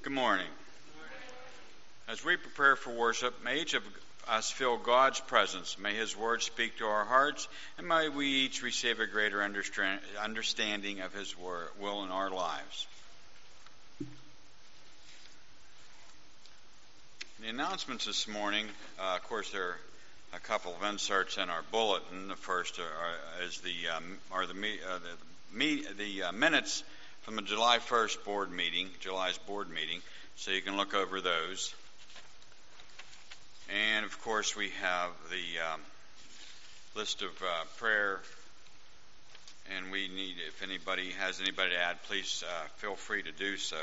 Good morning. As we prepare for worship, may each of us feel God's presence. May His Word speak to our hearts, and may we each receive a greater understanding of His will in our lives. The announcements this morning, of course, there are a couple of inserts in our bulletin. The first is the minutes from the July 1st July's board meeting, so you can look over those. And, of course, we have the list of prayer, and we need, if anybody has anybody to add, please feel free to do so.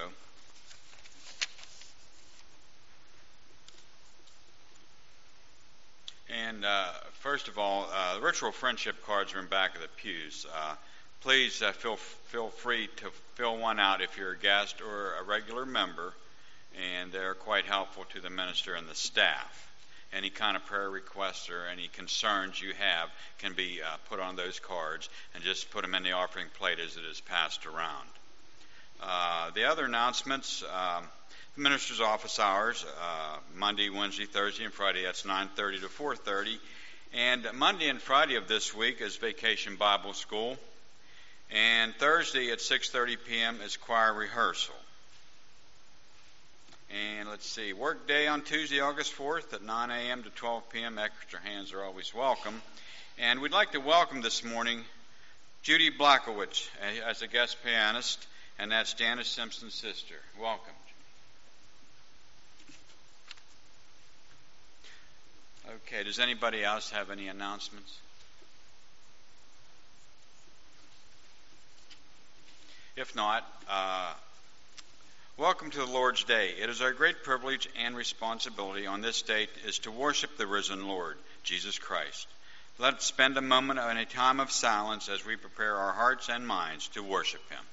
And first of all, the ritual friendship cards are in back of the pews. Please feel free to fill one out if you're a guest or a regular member, and they're quite helpful to the minister and the staff. Any kind of prayer requests or any concerns you have can be put on those cards, and just put them in the offering plate as it is passed around. The other announcements, the minister's office hours, Monday, Wednesday, Thursday, and Friday, that's 9:30 to 4:30. And Monday and Friday of this week is Vacation Bible School. And Thursday at 6:30 p.m. is choir rehearsal. And let's see, work day on Tuesday, August 4th at 9 a.m. to 12 p.m. Extra hands are always welcome. And we'd like to welcome this morning Judy Blackowicz as a guest pianist, and that's Janice Simpson's sister. Welcome. Okay, does anybody else have any announcements? If not, welcome to the Lord's Day. It is our great privilege and responsibility on this day is to worship the risen Lord, Jesus Christ. Let's spend a moment in a time of silence as we prepare our hearts and minds to worship Him.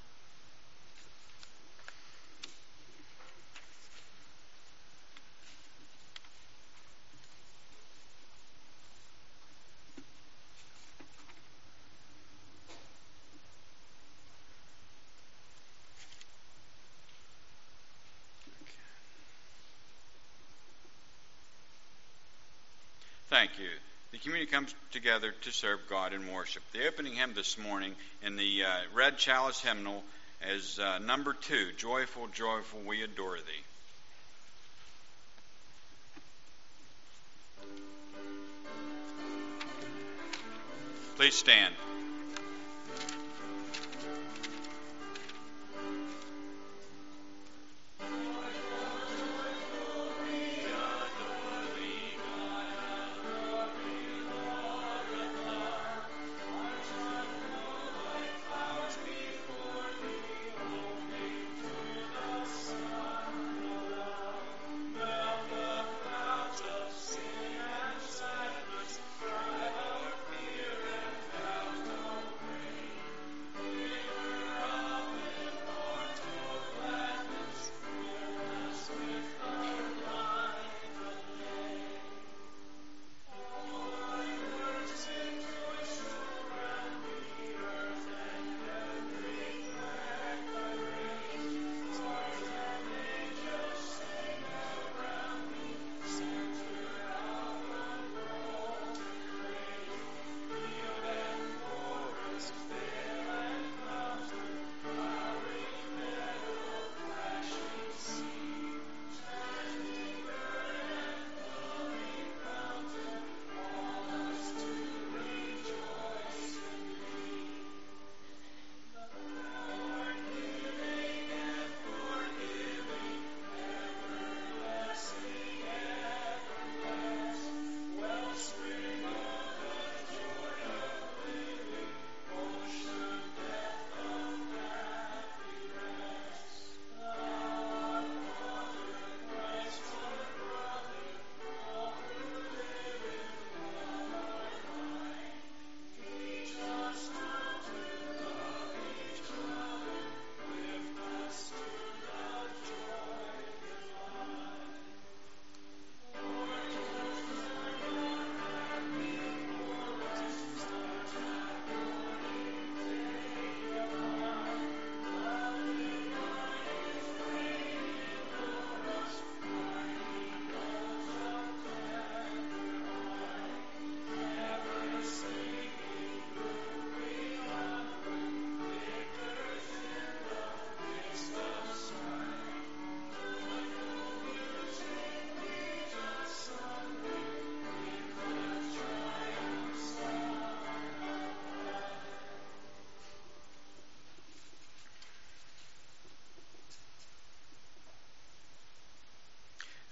Thank you. The community comes together to serve God in worship. The opening hymn this morning in the Red Chalice hymnal is number 2, Joyful, Joyful, We Adore Thee. Please stand.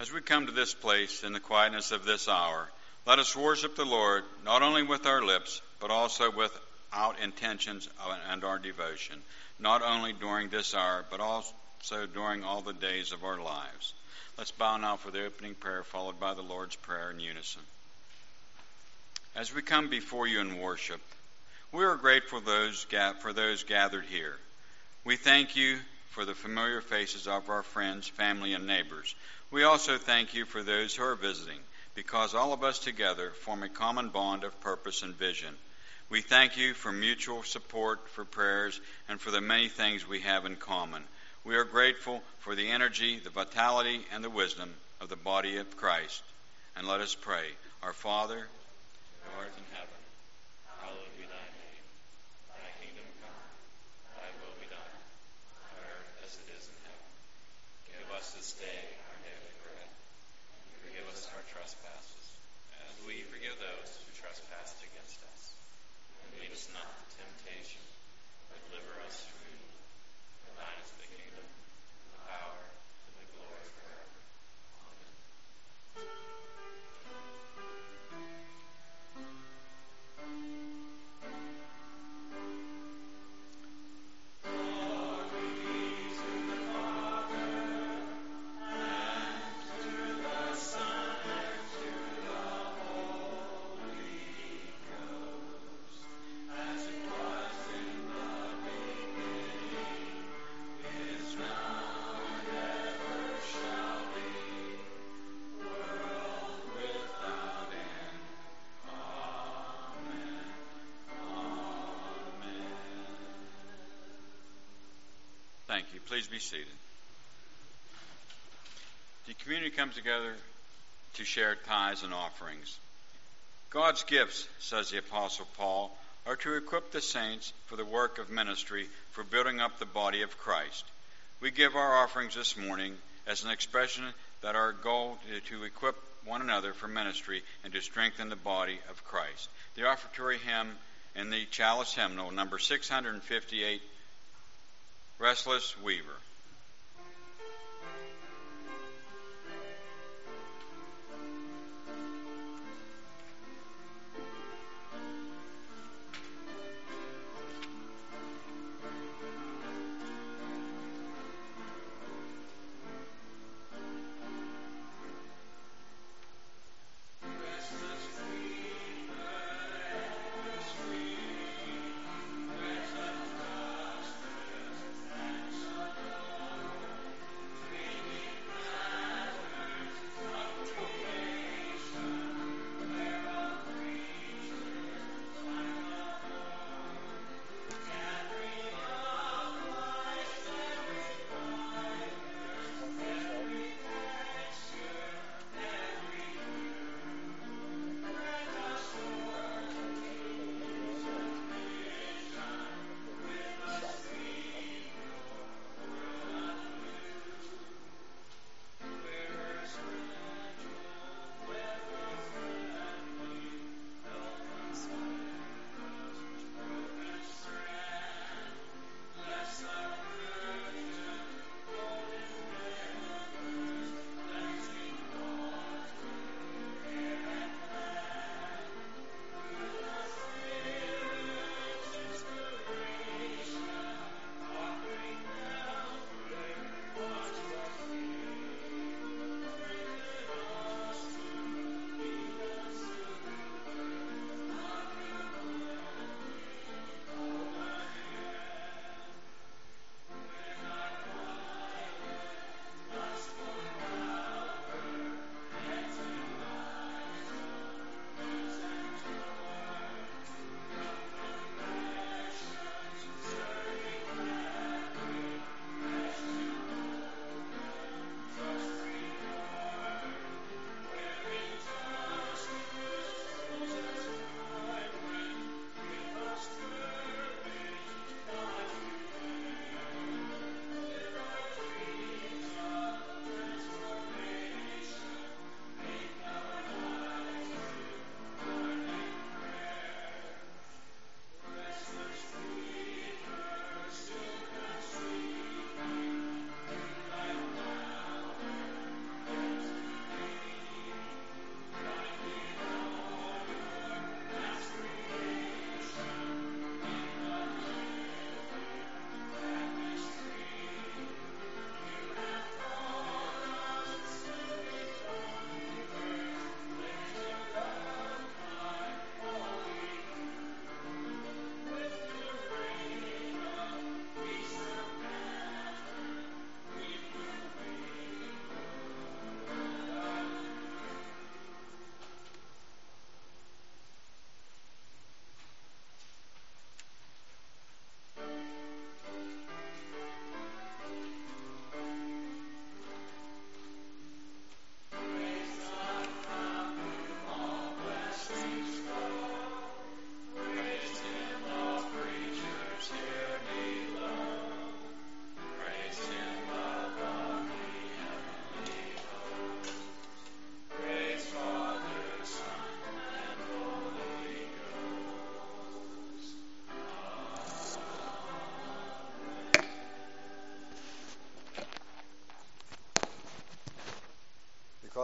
As we come to this place in the quietness of this hour, let us worship the Lord not only with our lips, but also without intentions and our devotion, not only during this hour, but also during all the days of our lives. Let's bow now for the opening prayer, followed by the Lord's Prayer in unison. As we come before you in worship, we are grateful for those gathered here. We thank you for the familiar faces of our friends, family, and neighbors. We also thank you for those who are visiting, because all of us together form a common bond of purpose and vision. We thank you for mutual support, for prayers, and for the many things we have in common. We are grateful for the energy, the vitality, and the wisdom of the body of Christ. And let us pray. Our Father, who art in heaven, hallowed be thy name. Thy kingdom come, thy will be done, on earth as it is in heaven. Give us this day our daily bread. Forgive us our trespasses, as we forgive those who trespass against us. And lead us not into temptation, but deliver us from evil. For thine is the kingdom, the power, and the glory forever. Amen. Thank you. Please be seated. The community comes together to share tithes and offerings. God's gifts, says the Apostle Paul, are to equip the saints for the work of ministry, for building up the body of Christ. We give our offerings this morning as an expression that our goal is to equip one another for ministry and to strengthen the body of Christ. The offertory hymn in the Chalice Hymnal, number 658, Restless Weaver.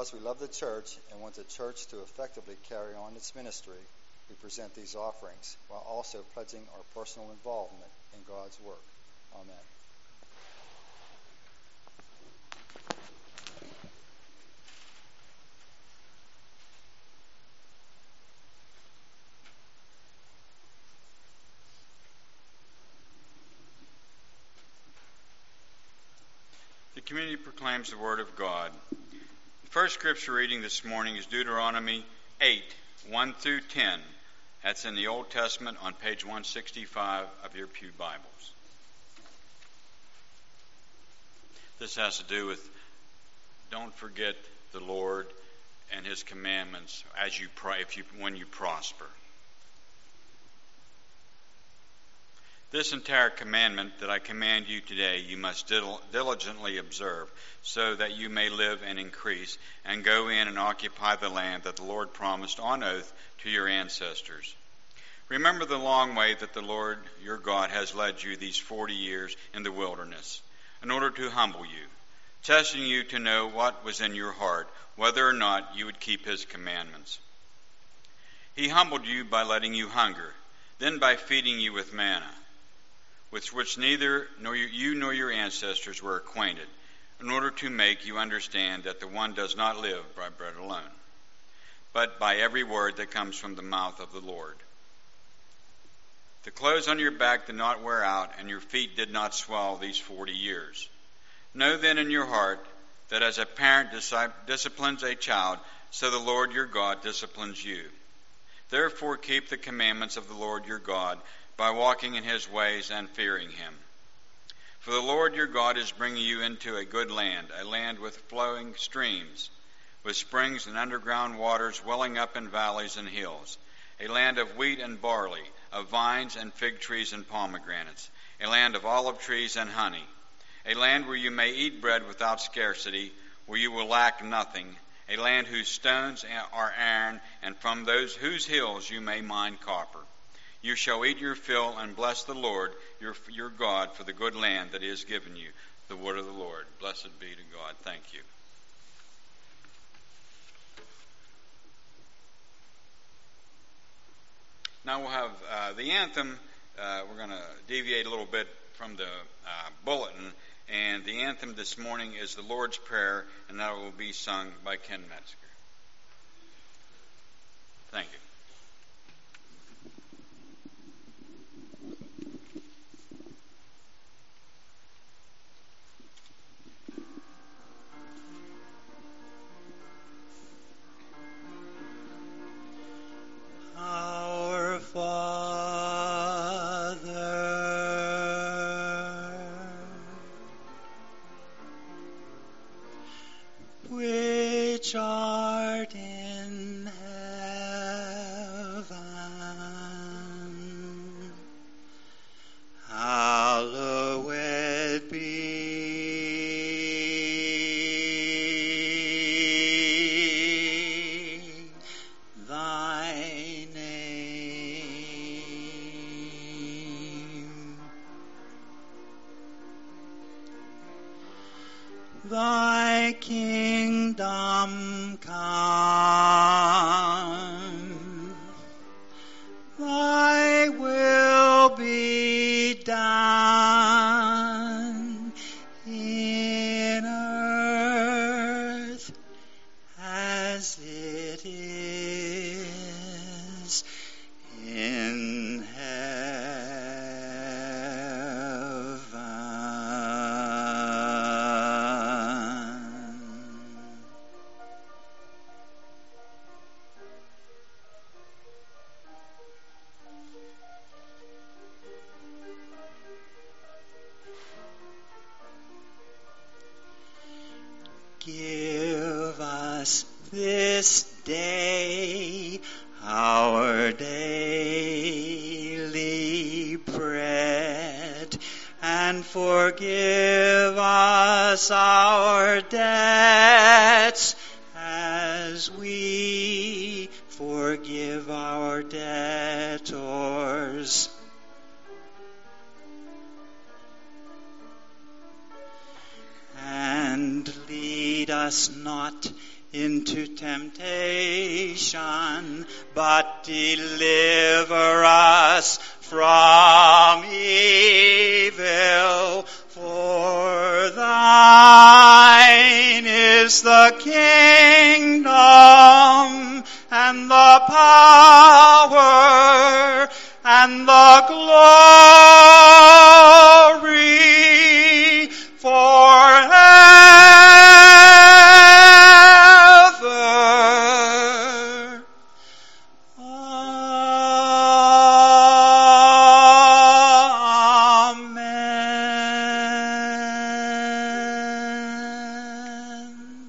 because we love the church and want the church to effectively carry on its ministry, we present these offerings while also pledging our personal involvement in God's work. Amen. The community proclaims the Word of God. The first scripture reading this morning is Deuteronomy 8, 1 through 10. That's in the Old Testament on page 165 of your pew Bibles. This has to do with don't forget the Lord and His commandments as you pray, when you prosper. This entire commandment that I command you today, you must diligently observe, so that you may live and increase, and go in and occupy the land that the Lord promised on oath to your ancestors. Remember the long way that the Lord your God has led you these 40 years in the wilderness, in order to humble you, testing you to know what was in your heart, whether or not you would keep His commandments. He humbled you by letting you hunger, then by feeding you with manna, with which neither you nor your ancestors were acquainted, in order to make you understand that the one does not live by bread alone, but by every word that comes from the mouth of the Lord. The clothes on your back did not wear out, and your feet did not swell these 40 years. Know then in your heart that as a parent disciplines a child, so the Lord your God disciplines you. Therefore keep the commandments of the Lord your God, by walking in His ways and fearing Him. For the Lord your God is bringing you into a good land, a land with flowing streams, with springs and underground waters welling up in valleys and hills, a land of wheat and barley, of vines and fig trees and pomegranates, a land of olive trees and honey, a land where you may eat bread without scarcity, where you will lack nothing, a land whose stones are iron, and from whose hills you may mine copper. You shall eat your fill and bless the Lord your God for the good land that He has given you. The word of the Lord. Blessed be to God. Thank you. Now we'll have the anthem. We're going to deviate a little bit from the bulletin. And the anthem this morning is the Lord's Prayer, and that will be sung by Ken Metzger. Thank you. Our Father, which art in heaven, hallowed be thy name. Thy kingdom come, thy will be done in earth as it is in heaven. Give us this day our daily bread, and forgive us our debts as we forgive our debtors. And lead us not into temptation, but deliver us from evil. For thine is the kingdom and the power and the glory forever. Amen.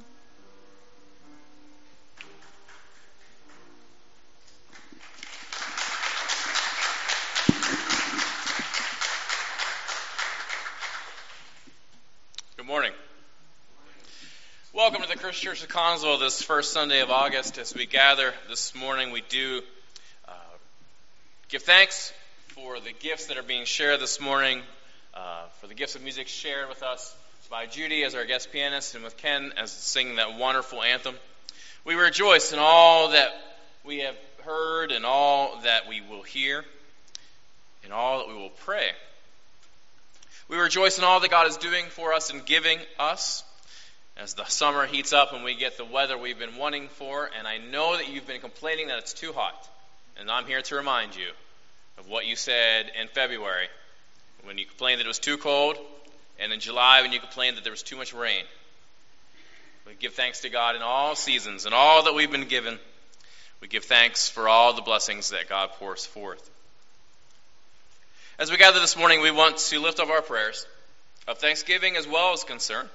Good morning. Welcome to the Christian Church of Connesville this first Sunday of August. As we gather this morning, we do give thanks for the gifts that are being shared this morning, for the gifts of music shared with us by Judy as our guest pianist and with Ken as singing that wonderful anthem. We rejoice in all that we have heard and all that we will hear and all that we will pray. We rejoice in all that God is doing for us and giving us as the summer heats up and we get the weather we've been wanting for. And I know that you've been complaining that it's too hot. And I'm here to remind you of what you said in February when you complained that it was too cold, and in July when you complained that there was too much rain. We give thanks to God in all seasons and all that we've been given. We give thanks for all the blessings that God pours forth. As we gather this morning, we want to lift up our prayers of thanksgiving as well as concern,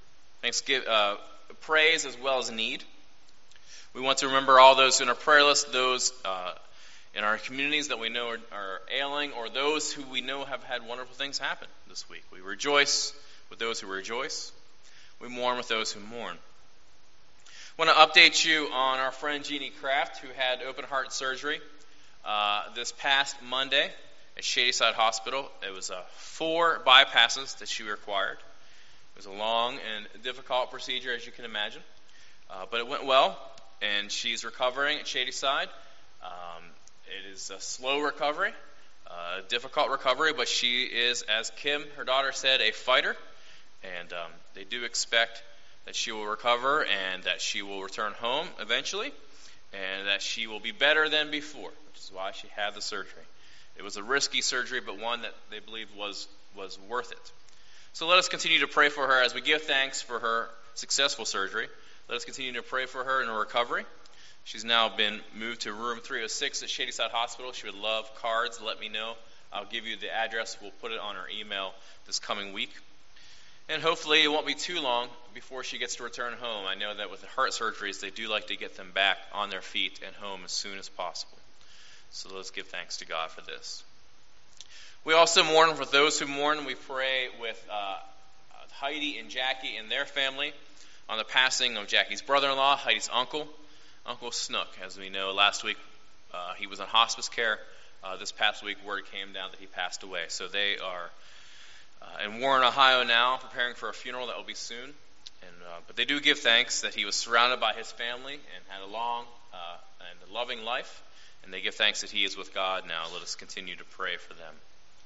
praise as well as need. We want to remember all those in our prayer list, those in our communities that we know are ailing, or those who we know have had wonderful things happen this week. We rejoice with those who rejoice. We mourn with those who mourn. I want to update you on our friend Jeannie Kraft, who had open heart surgery this past Monday at Shadyside Hospital. It was 4 bypasses that she required. It was a long and difficult procedure, as you can imagine. But it went well, and she's recovering at Shadyside. It is a slow recovery, a difficult recovery, but she is, as Kim, her daughter, said, a fighter. And they do expect that she will recover and that she will return home eventually, and that she will be better than before, which is why she had the surgery. It was a risky surgery, but one that they believed was worth it. So let us continue to pray for her as we give thanks for her successful surgery. Let us continue to pray for her in her recovery. She's now been moved to room 306 at Shadyside Hospital. She would love cards. Let me know. I'll give you the address. We'll put it on her email this coming week. And hopefully it won't be too long before she gets to return home. I know that with the heart surgeries, they do like to get them back on their feet and home as soon as possible. So let's give thanks to God for this. We also mourn for those who mourn. We pray with Heidi and Jackie and their family on the passing of Jackie's brother-in-law, Heidi's uncle, Uncle Snook. As we know, last week he was on hospice care. This past week, word came down that he passed away. So they are in Warren, Ohio now, preparing for a funeral that will be soon. But they do give thanks that he was surrounded by his family and had a long and loving life. And they give thanks that he is with God now. Let us continue to pray for them.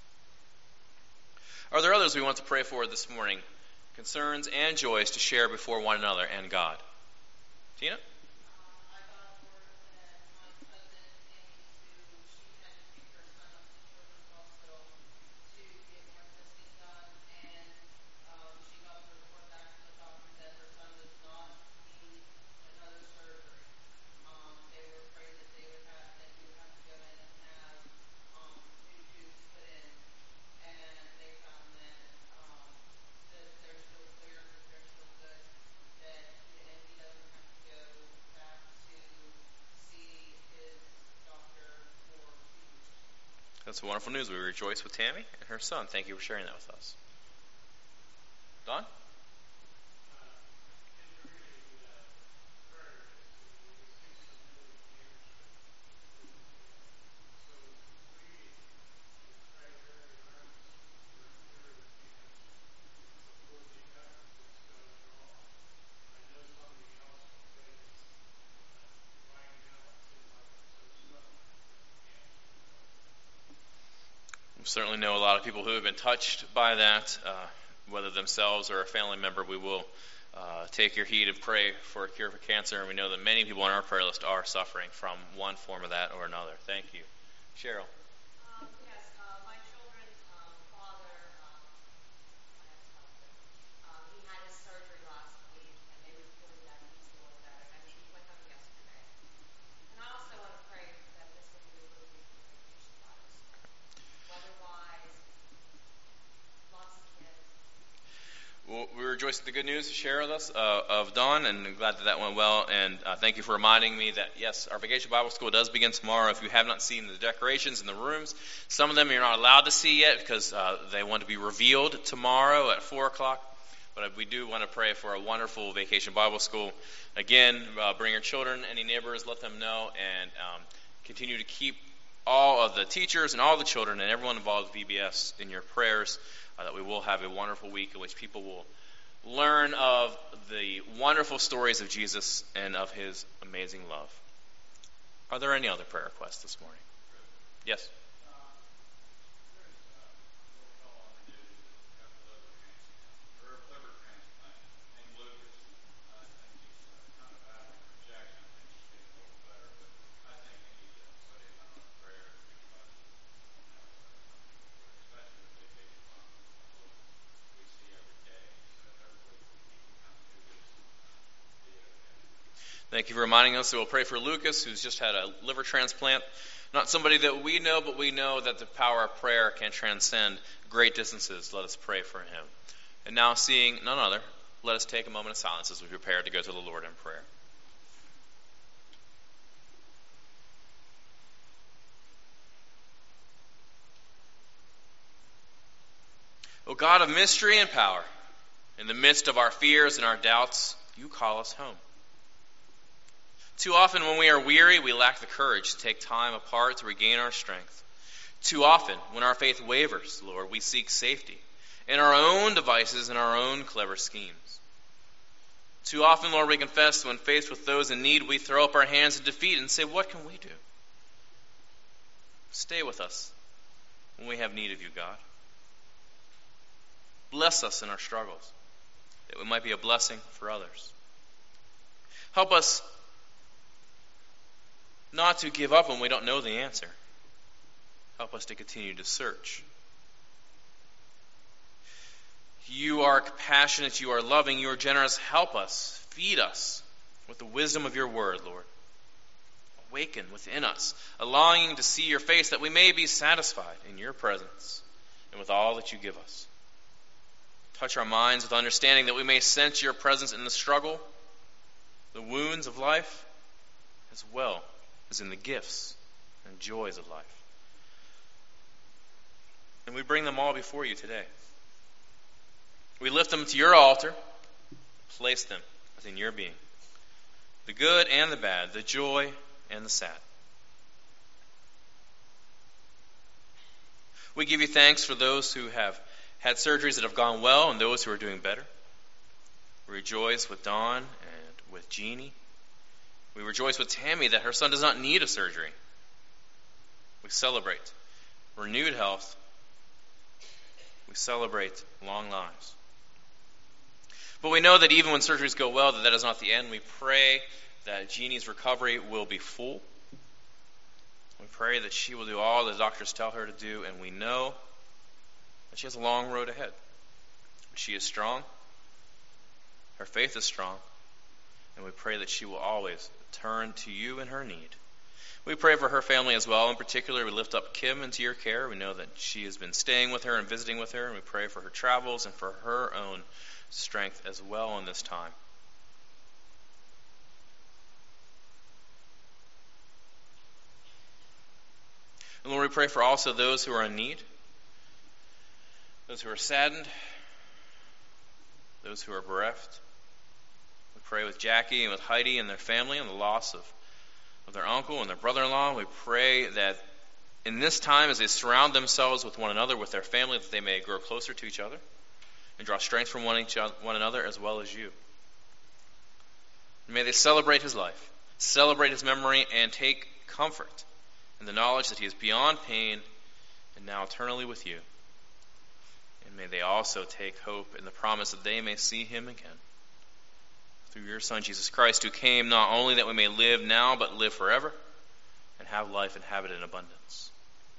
Are there others we want to pray for this morning? Concerns and joys to share before one another and God. Tina? That's wonderful news. We rejoice with Tammy and her son. Thank you for sharing that with us. Don? certainly know a lot of people who have been touched by that, whether themselves or a family member. We will take your heed and pray for a cure for cancer, and we know that many people on our prayer list are suffering from one form of that or another. Thank you. Cheryl. Yes, my children's father, my ex-husband, he had his surgery last week, and they reported that he's doing better. I mean, he went home yesterday. And I also want to pray that this will be a good week for Vacation Bible School. Weather-wise, lots of kids. Well, we rejoice at the good news to share with us of Dawn, and I'm glad that that went well. And thank you for reminding me that, yes, our Vacation Bible School does begin tomorrow. If you have not seen the decorations in the rooms, some of them you're not allowed to see yet because they want to be revealed tomorrow at 4 o'clock. But we do want to pray for a wonderful Vacation Bible School. Again, bring your children, any neighbors, let them know, and continue to keep all of the teachers and all the children and everyone involved with VBS in your prayers, that we will have a wonderful week in which people will learn of the wonderful stories of Jesus and of his amazing love. Are there any other prayer requests this morning? Yes? Thank you for reminding us. So we'll pray for Lucas, who's just had a liver transplant. Not somebody that we know, but we know that the power of prayer can transcend great distances. Let us pray for him. And now, seeing none other, let us take a moment of silence as we prepare to go to the Lord in prayer. O God of mystery and power, in the midst of our fears and our doubts, you call us home. Too often when we are weary, we lack the courage to take time apart to regain our strength. Too often, when our faith wavers, Lord, we seek safety in our own devices and our own clever schemes. Too often, Lord, we confess when faced with those in need, we throw up our hands in defeat and say, what can we do? Stay with us when we have need of you, God. Bless us in our struggles, that we might be a blessing for others. Help us not to give up when we don't know the answer. Help us to continue to search. You are compassionate, you are loving, you are generous. Help us, feed us with the wisdom of your word, Lord. Awaken within us a longing to see your face, that we may be satisfied in your presence and with all that you give us. Touch our minds with understanding, that we may sense your presence in the struggle, the wounds of life, as well as in the gifts and joys of life. And we bring them all before you today. We lift them to your altar, place them within your being, the good and the bad, the joy and the sad. We give you thanks for those who have had surgeries that have gone well and those who are doing better. We rejoice with Dawn and with Jeannie. We rejoice with Tammy that her son does not need a surgery. We celebrate renewed health. We celebrate long lives. But we know that even when surgeries go well, that is not the end. We pray that Jeannie's recovery will be full. We pray that she will do all the doctors tell her to do, and we know that she has a long road ahead. She is strong. Her faith is strong. And we pray that she will always turn to you in her need. We pray for her family as well. In particular, we lift up Kim into your care. We know that she has been staying with her and visiting with her, and we pray for her travels and for her own strength as well in this time. And Lord, we pray for also those who are in need, those who are saddened, those who are bereft. We pray with Jackie and with Heidi and their family and the loss of their uncle and their brother-in-law. We pray that in this time, as they surround themselves with one another, with their family, that they may grow closer to each other and draw strength from one another as well as you. And may they celebrate his life, celebrate his memory, and take comfort in the knowledge that he is beyond pain and now eternally with you. And may they also take hope in the promise that they may see him again. Through your Son, Jesus Christ, who came not only that we may live now, but live forever, and have life and have it in abundance.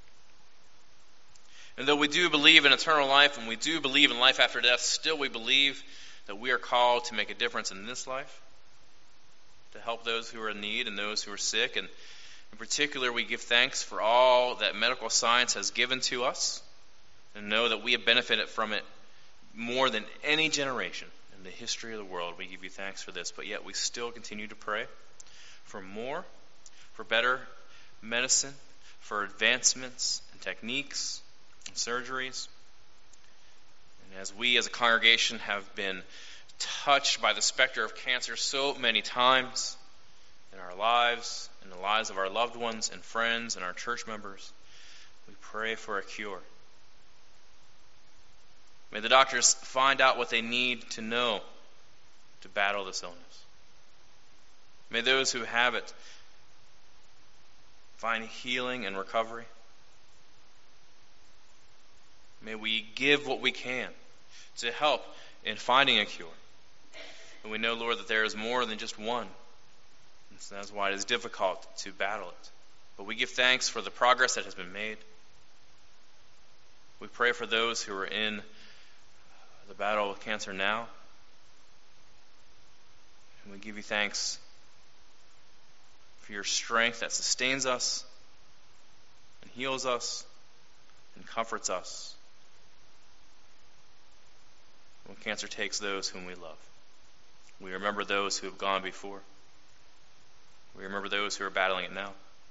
And though we do believe in eternal life, and we do believe in life after death, still we believe that we are called to make a difference in this life, to help those who are in need and those who are sick. And in particular, we give thanks for all that medical science has given to us, and know that we have benefited from it more than any generation in the history of the world. We give you thanks for this, but yet we still continue to pray for more, for better medicine, for advancements and techniques and surgeries. And as we as a congregation have been touched by the specter of cancer so many times in our lives, in the lives of our loved ones and friends and our church members, we pray for a cure. May the doctors find out what they need to know to battle this illness. May those who have it find healing and recovery. May we give what we can to help in finding a cure. And we know, Lord, that there is more than just one. And so that's why it is difficult to battle it. But we give thanks for the progress that has been made. We pray for those who are in the battle with cancer now. And we give you thanks for your strength that sustains us and heals us and comforts us when cancer takes those whom we love. We remember those who have gone before. We remember those who are battling it now.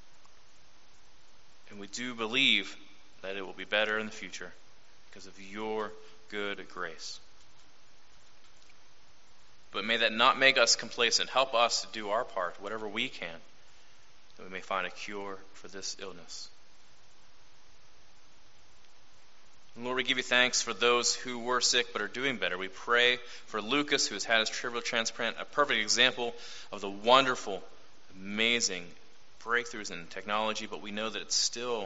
And we do believe that it will be better in the future because of your good grace. But may that not make us complacent. Help us to do our part, whatever we can, that we may find a cure for this illness. And Lord, we give you thanks for those who were sick but are doing better. We pray for Lucas, who has had his trivial transplant, a perfect example of the wonderful, amazing breakthroughs in technology, but we know that it's still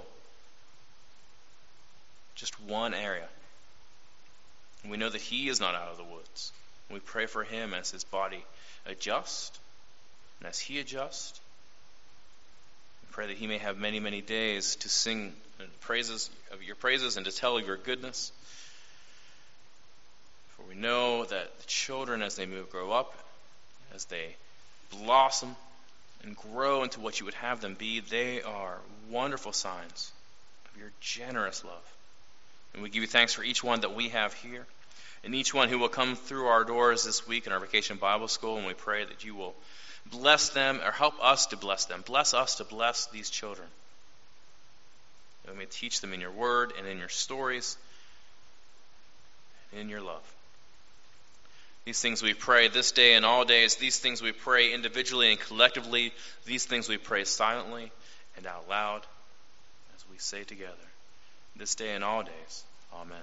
just one area. And we know that he is not out of the woods. And we pray for him as his body adjusts, and as he adjusts, we pray that he may have many, many days to sing praises of your praises and to tell of your goodness. For we know that the children, as they grow up, as they blossom and grow into what you would have them be, they are wonderful signs of your generous love. And we give you thanks for each one that we have here, and each one who will come through our doors this week in our Vacation Bible School, and we pray that you will bless them, or help us to bless them. Bless us to bless these children. That we may teach them in your word and in your stories and in your love. These things we pray this day and all days. These things we pray individually and collectively. These things we pray silently and out loud as we say together. This day and all days. Amen.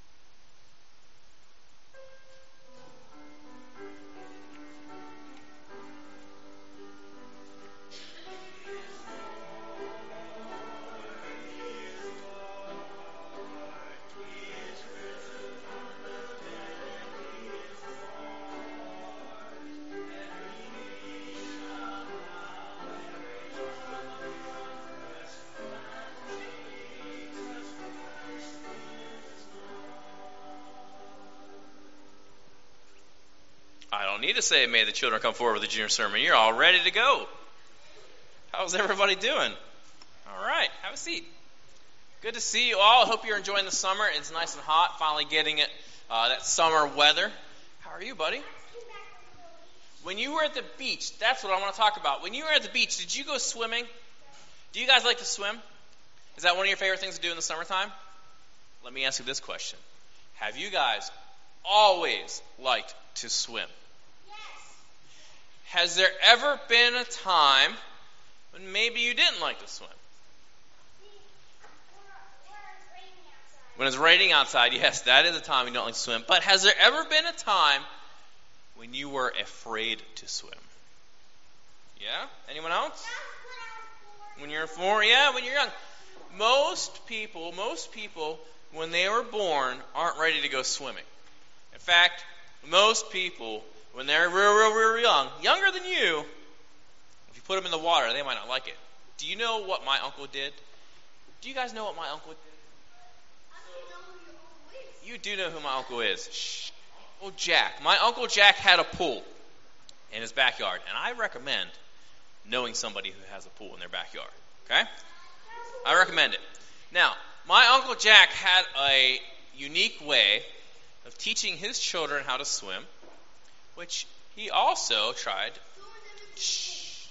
Need to say, may the children come forward with the junior sermon. You're all ready to go. How's everybody doing? All right, have a seat. Good to see you all. I hope you're enjoying the summer. It's nice and hot, finally getting it, that summer weather. How are you, buddy? When you were at the beach, that's what I want to talk about. When you were at the beach, did you go swimming? Do you guys like to swim? Is that one of your favorite things to do in the summertime? Let me ask you this question. Have you guys always liked to swim? Has there ever been a time when maybe you didn't like to swim? When it's raining outside, yes, that is a time you don't like to swim. But has there ever been a time when you were afraid to swim? Yeah? Anyone else? When you're 4? Yeah, when you're young. most people, when they were born, aren't ready to go swimming. In fact, most people, when they're real young, younger than you, if you put them in the water, they might not like it. Do you know what my uncle did? Do you guys know what my uncle did? You do know who my uncle is. Shh. Uncle Jack. My Uncle Jack had a pool in his backyard, and I recommend knowing somebody who has a pool in their backyard. Okay? I recommend it. Now, my Uncle Jack had a unique way of teaching his children how to swim, which he also tried. Shh.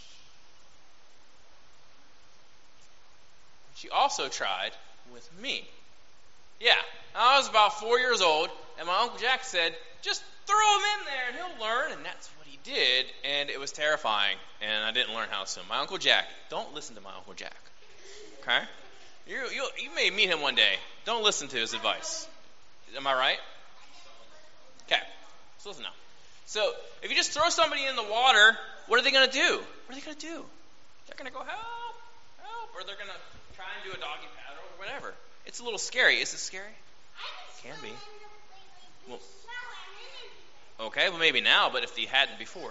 Which he also tried with me. Yeah, I was about 4 years old, and my Uncle Jack said, just throw him in there and he'll learn, and that's what he did, and it was terrifying, and I didn't learn how to swim. My Uncle Jack, don't listen to my Uncle Jack, okay? You may meet him one day. Don't listen to his advice. Am I right? Okay, so listen now. So, if you just throw somebody in the water, what are they going to do? What are they going to do? They're going to go, help, help, or they're going to try and do a doggy paddle or whatever. It's a little scary. Is it scary? Can be. Well, okay, well maybe now, but if they hadn't before.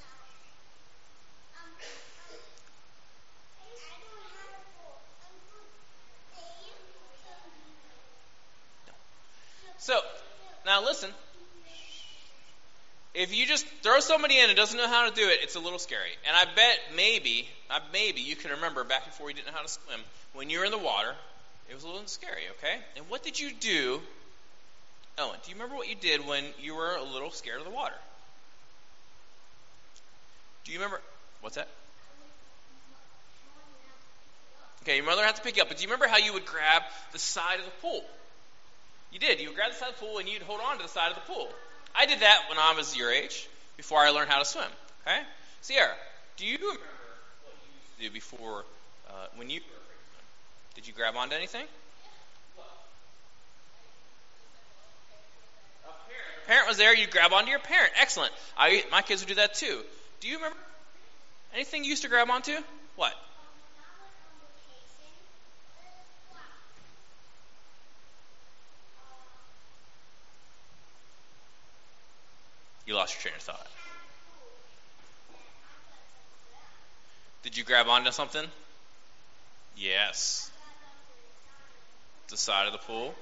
No. So, now listen. If you just throw somebody in and doesn't know how to do it, it's a little scary. And I bet maybe you can remember back before you didn't know how to swim, when you were in the water, it was a little scary, okay? And what did you do? Owen, do you remember what you did when you were a little scared of the water? Do you remember? What's that? Okay, your mother had to pick you up, but do you remember how you would grab the side of the pool? You did. You would grab the side of the pool and you'd hold on to the side of the pool. I did that when I was your age, before I learned how to swim, okay? Sierra, do you remember what you used to do before, when you were afraid to swim? Did you grab onto anything? A parent was there, you'd grab onto your parent. Excellent. My kids would do that too. Do you remember anything you used to grab onto? What? You lost your train of thought. Did you grab onto something? Yes. The side of the pool.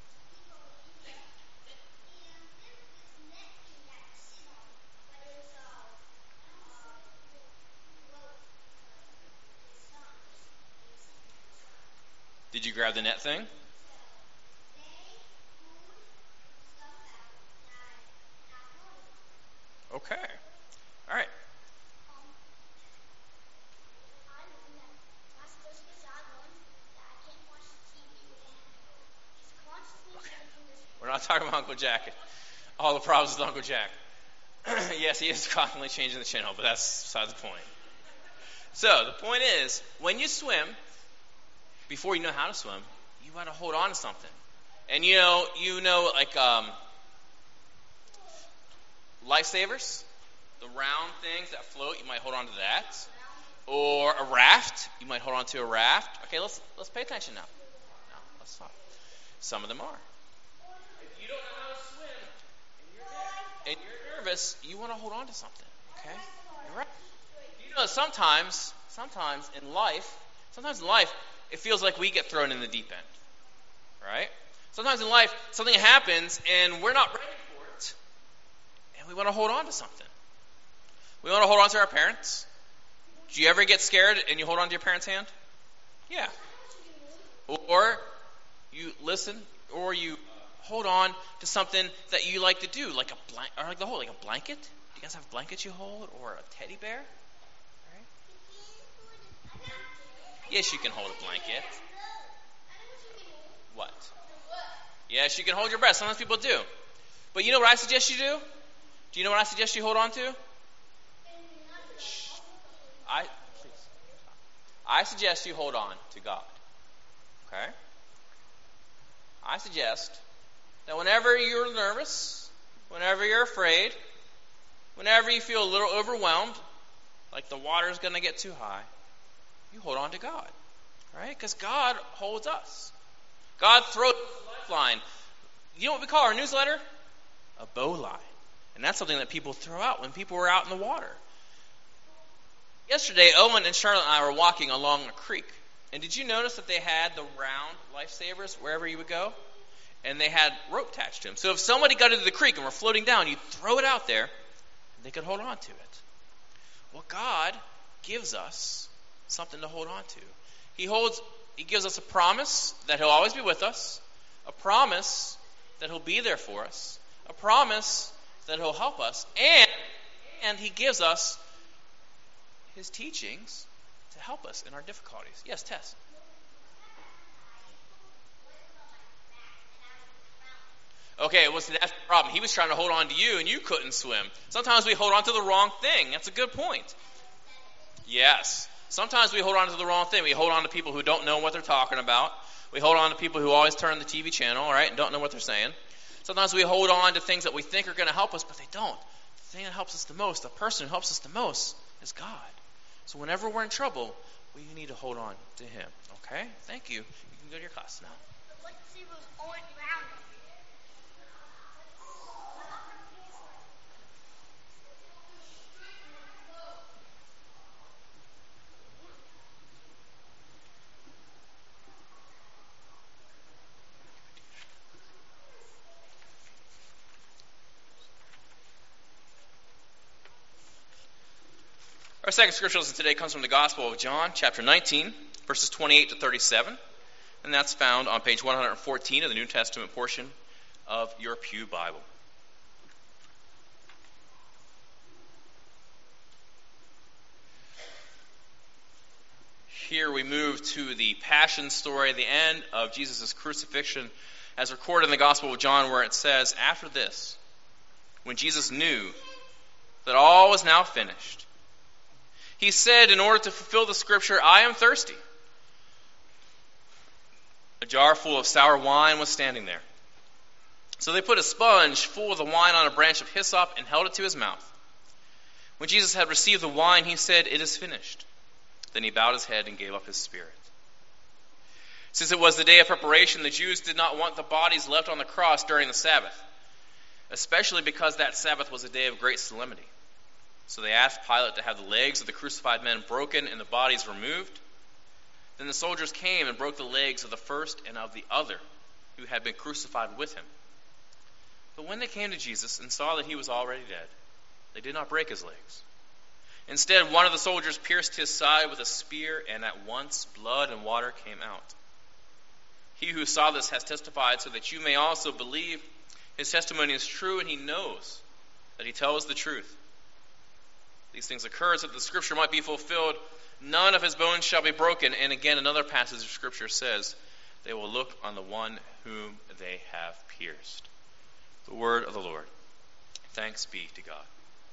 Did you grab the net thing? Okay. All right. Okay. We're not talking about Uncle Jack. All the problems with Uncle Jack. Yes, he is constantly changing the channel, but that's besides the point. So, the point is, when you swim, before you know how to swim, you want to hold on to something. And you know, like lifesavers, the round things that float, you might hold on to that. Or a raft, you might hold on to a raft. Okay, let's pay attention now. No, let's stop. Some of them are. If you don't know how to swim and you're nervous, you want to hold on to something. Okay, you're right. You know, sometimes in life, it feels like we get thrown in the deep end. Right? Sometimes in life, something happens and we're not ready for it. And we want to hold on to something. We want to hold on to our parents. Do you ever get scared and you hold on to your parents' hand? Yeah. Or you listen, or you hold on to something that you like to do, like a blanket. Do you guys have blankets you hold, or a teddy bear? Right? Yes, you can hold a blanket. What? Yes, you can hold your breath. Sometimes people do. But you know what I suggest you do? Do you know what I suggest you hold on to? I suggest you hold on to God. Okay? I suggest that whenever you're nervous, whenever you're afraid, whenever you feel a little overwhelmed, like the water's going to get too high, you hold on to God. right? Because God holds us. God throws a lifeline. You know what we call our newsletter? A bowline. And that's something that people throw out when people are out in the water. Yesterday, Owen and Charlotte and I were walking along a creek. And did you notice that they had the round lifesavers wherever you would go? And they had rope attached to them. So if somebody got into the creek and were floating down, you'd throw it out there, and they could hold on to it. Well, God gives us something to hold on to. He gives us a promise that He'll always be with us, a promise that He'll be there for us, a promise that He'll help us, and He gives us His teachings to help us in our difficulties. Yes, Tess. Okay, what's the problem? He was trying to hold on to you and you couldn't swim. Sometimes we hold on to the wrong thing. That's a good point. Yes. Sometimes we hold on to the wrong thing. We hold on to people who don't know what they're talking about. We hold on to people who always turn the TV channel, right, and don't know what they're saying. Sometimes we hold on to things that we think are going to help us, but they don't. The thing that helps us the most, the person who helps us the most, is God. So whenever we're in trouble, we need to hold on to Him. Okay? Thank you. You can go to your class now. Let's see who's all around us. Our second scripture lesson today comes from the Gospel of John, chapter 19, verses 28 to 37. And that's found on page 114 of the New Testament portion of your Pew Bible. Here we move to the Passion story, the end of Jesus' crucifixion, as recorded in the Gospel of John, where it says, "After this, when Jesus knew that all was now finished, He said, in order to fulfill the scripture, 'I am thirsty.' A jar full of sour wine was standing there. So they put a sponge full of the wine on a branch of hyssop and held it to His mouth. When Jesus had received the wine, He said, 'It is finished.' Then He bowed His head and gave up His spirit." Since it was the day of preparation, the Jews did not want the bodies left on the cross during the Sabbath, especially because that Sabbath was a day of great solemnity. So they asked Pilate to have the legs of the crucified men broken and the bodies removed. Then the soldiers came and broke the legs of the first and of the other who had been crucified with Him. But when they came to Jesus and saw that He was already dead, they did not break His legs. Instead, one of the soldiers pierced His side with a spear, and at once blood and water came out. He who saw this has testified, so that you may also believe. His testimony is true, and He knows that He tells the truth. These things occurred so that the scripture might be fulfilled. None of His bones shall be broken. And again, another passage of scripture says, they will look on the one whom they have pierced. The word of the Lord. Thanks be to God.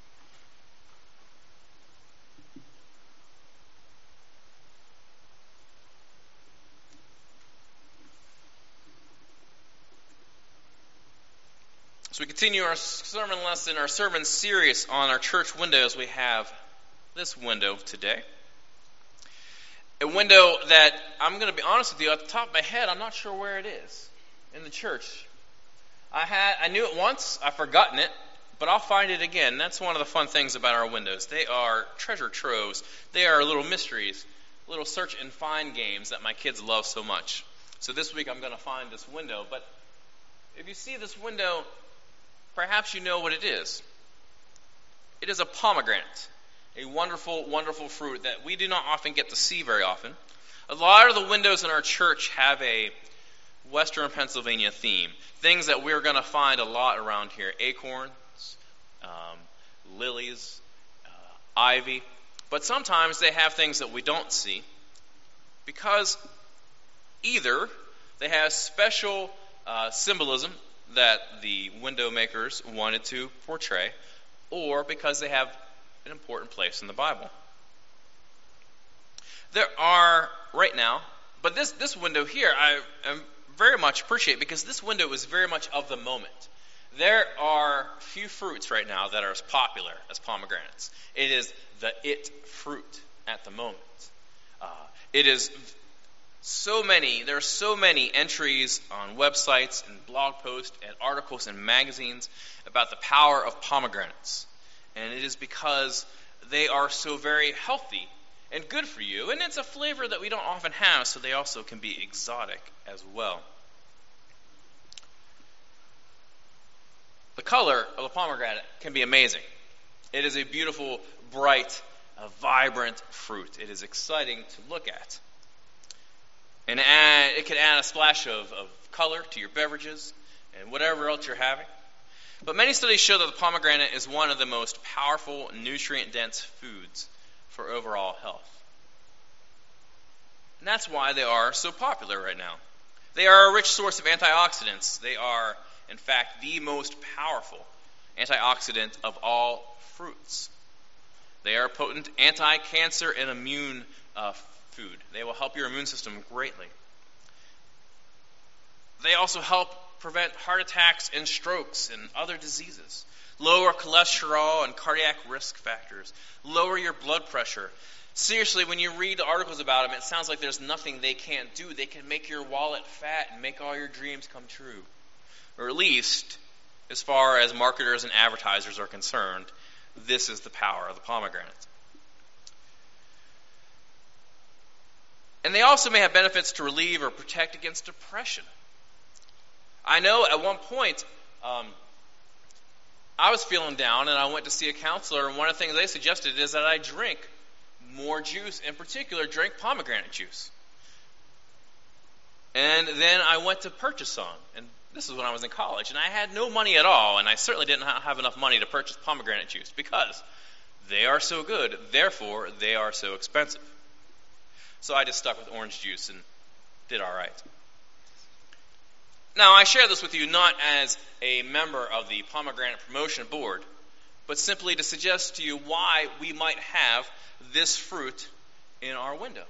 So we continue our sermon lesson, our sermon series on our church windows. We have this window today. A window that, I'm going to be honest with you, at the top of my head, I'm not sure where it is in the church. I knew it once, I've forgotten it, but I'll find it again. That's one of the fun things about our windows. They are treasure troves. They are little mysteries, little search and find games that my kids love so much. So this week I'm going to find this window. But if you see this window, perhaps you know what it is. It is a pomegranate, a wonderful, wonderful fruit that we do not often get to see very often. A lot of the windows in our church have a Western Pennsylvania theme. Things that we're going to find a lot around here. Acorns, lilies, ivy. But sometimes they have things that we don't see because either they have special symbolism that the window makers wanted to portray, or because they have an important place in the Bible. There are, right now, but this window here I very much appreciate because this window is very much of the moment. There are few fruits right now that are as popular as pomegranates. It is the fruit at the moment. It is There are so many entries on websites and blog posts and articles and magazines about the power of pomegranates. And it is because they are so very healthy and good for you. And it's a flavor that we don't often have, so they also can be exotic as well. The color of the pomegranate can be amazing. It is a beautiful, bright, vibrant fruit. It is exciting to look at. And it can add a splash of color to your beverages and whatever else you're having. But many studies show that the pomegranate is one of the most powerful, nutrient-dense foods for overall health. And that's why they are so popular right now. They are a rich source of antioxidants. They are, in fact, the most powerful antioxidant of all fruits. They are a potent anti-cancer and immune food. They will help your immune system greatly. They also help prevent heart attacks and strokes and other diseases, lower cholesterol and cardiac risk factors, lower your blood pressure. Seriously, when you read the articles about them, it sounds like there's nothing they can't do. They can make your wallet fat and make all your dreams come true. Or at least, as far as marketers and advertisers are concerned, this is the power of the pomegranate. And they also may have benefits to relieve or protect against depression. I know at one point, I was feeling down and I went to see a counselor, and one of the things they suggested is that I drink more juice, in particular drink pomegranate juice. And then I went to purchase some, and this is when I was in college, and I had no money at all, and I certainly didn't have enough money to purchase pomegranate juice because they are so good, therefore they are so expensive. So I just stuck with orange juice and did all right. Now, I share this with you not as a member of the Pomegranate Promotion Board, but simply to suggest to you why we might have this fruit in our window.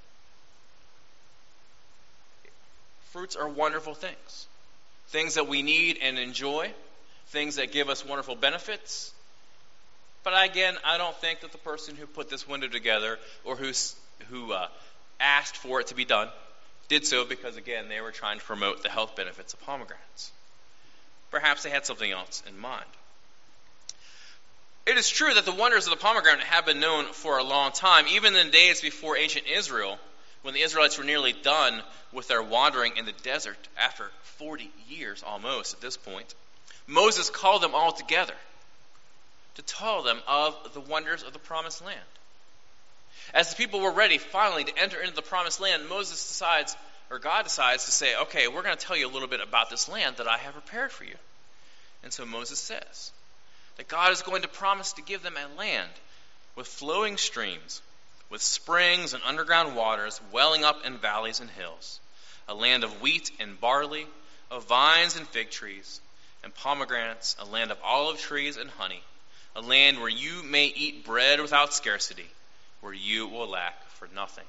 Fruits are wonderful things. Things that we need and enjoy. Things that give us wonderful benefits. But again, I don't think that the person who put this window together or who asked for it to be done did so because, again, they were trying to promote the health benefits of pomegranates. Perhaps they had something else in mind. It is true that the wonders of the pomegranate have been known for a long time, even in the days before ancient Israel, when the Israelites were nearly done with their wandering in the desert after 40 years almost at this point. Moses called them all together to tell them of the wonders of the promised land. As the people were ready finally to enter into the promised land, God decides to say, okay, we're going to tell you a little bit about this land that I have prepared for you. And so Moses says that God is going to promise to give them a land with flowing streams, with springs and underground waters welling up in valleys and hills, a land of wheat and barley, of vines and fig trees, and pomegranates, a land of olive trees and honey, a land where you may eat bread without scarcity, where you will lack for nothing.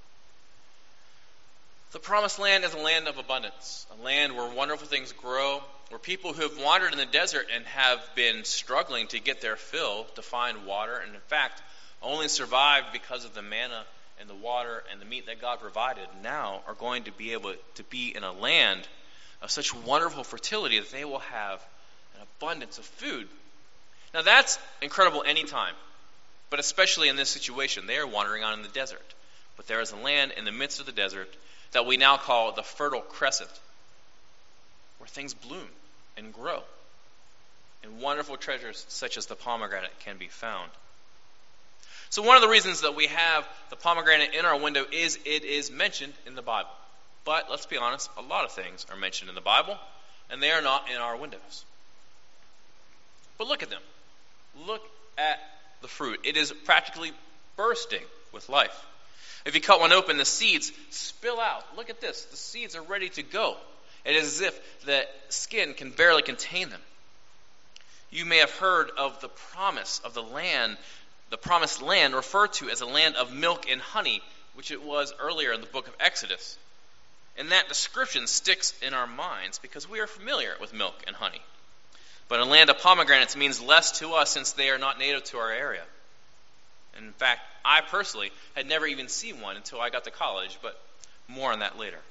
The promised land is a land of abundance, a land where wonderful things grow, where people who have wandered in the desert and have been struggling to get their fill to find water, and in fact only survived because of the manna and the water and the meat that God provided, now are going to be able to be in a land of such wonderful fertility that they will have an abundance of food. Now that's incredible anytime, but especially in this situation. They are wandering on in the desert. But there is a land in the midst of the desert that we now call the Fertile Crescent, where things bloom and grow, and wonderful treasures such as the pomegranate can be found. So one of the reasons that we have the pomegranate in our window is it is mentioned in the Bible. But let's be honest, a lot of things are mentioned in the Bible, and they are not in our windows. But look at them. Look at the fruit. It is practically bursting with life. If you cut one open, the seeds spill out. Look at this. The seeds are ready to go. It is as if the skin can barely contain them. You may have heard of the promise of the land, the promised land referred to as a land of milk and honey, which it was earlier in the book of Exodus. And that description sticks in our minds because we are familiar with milk and honey. But a land of pomegranates means less to us since they are not native to our area. In fact, I personally had never even seen one until I got to college, but More on that later.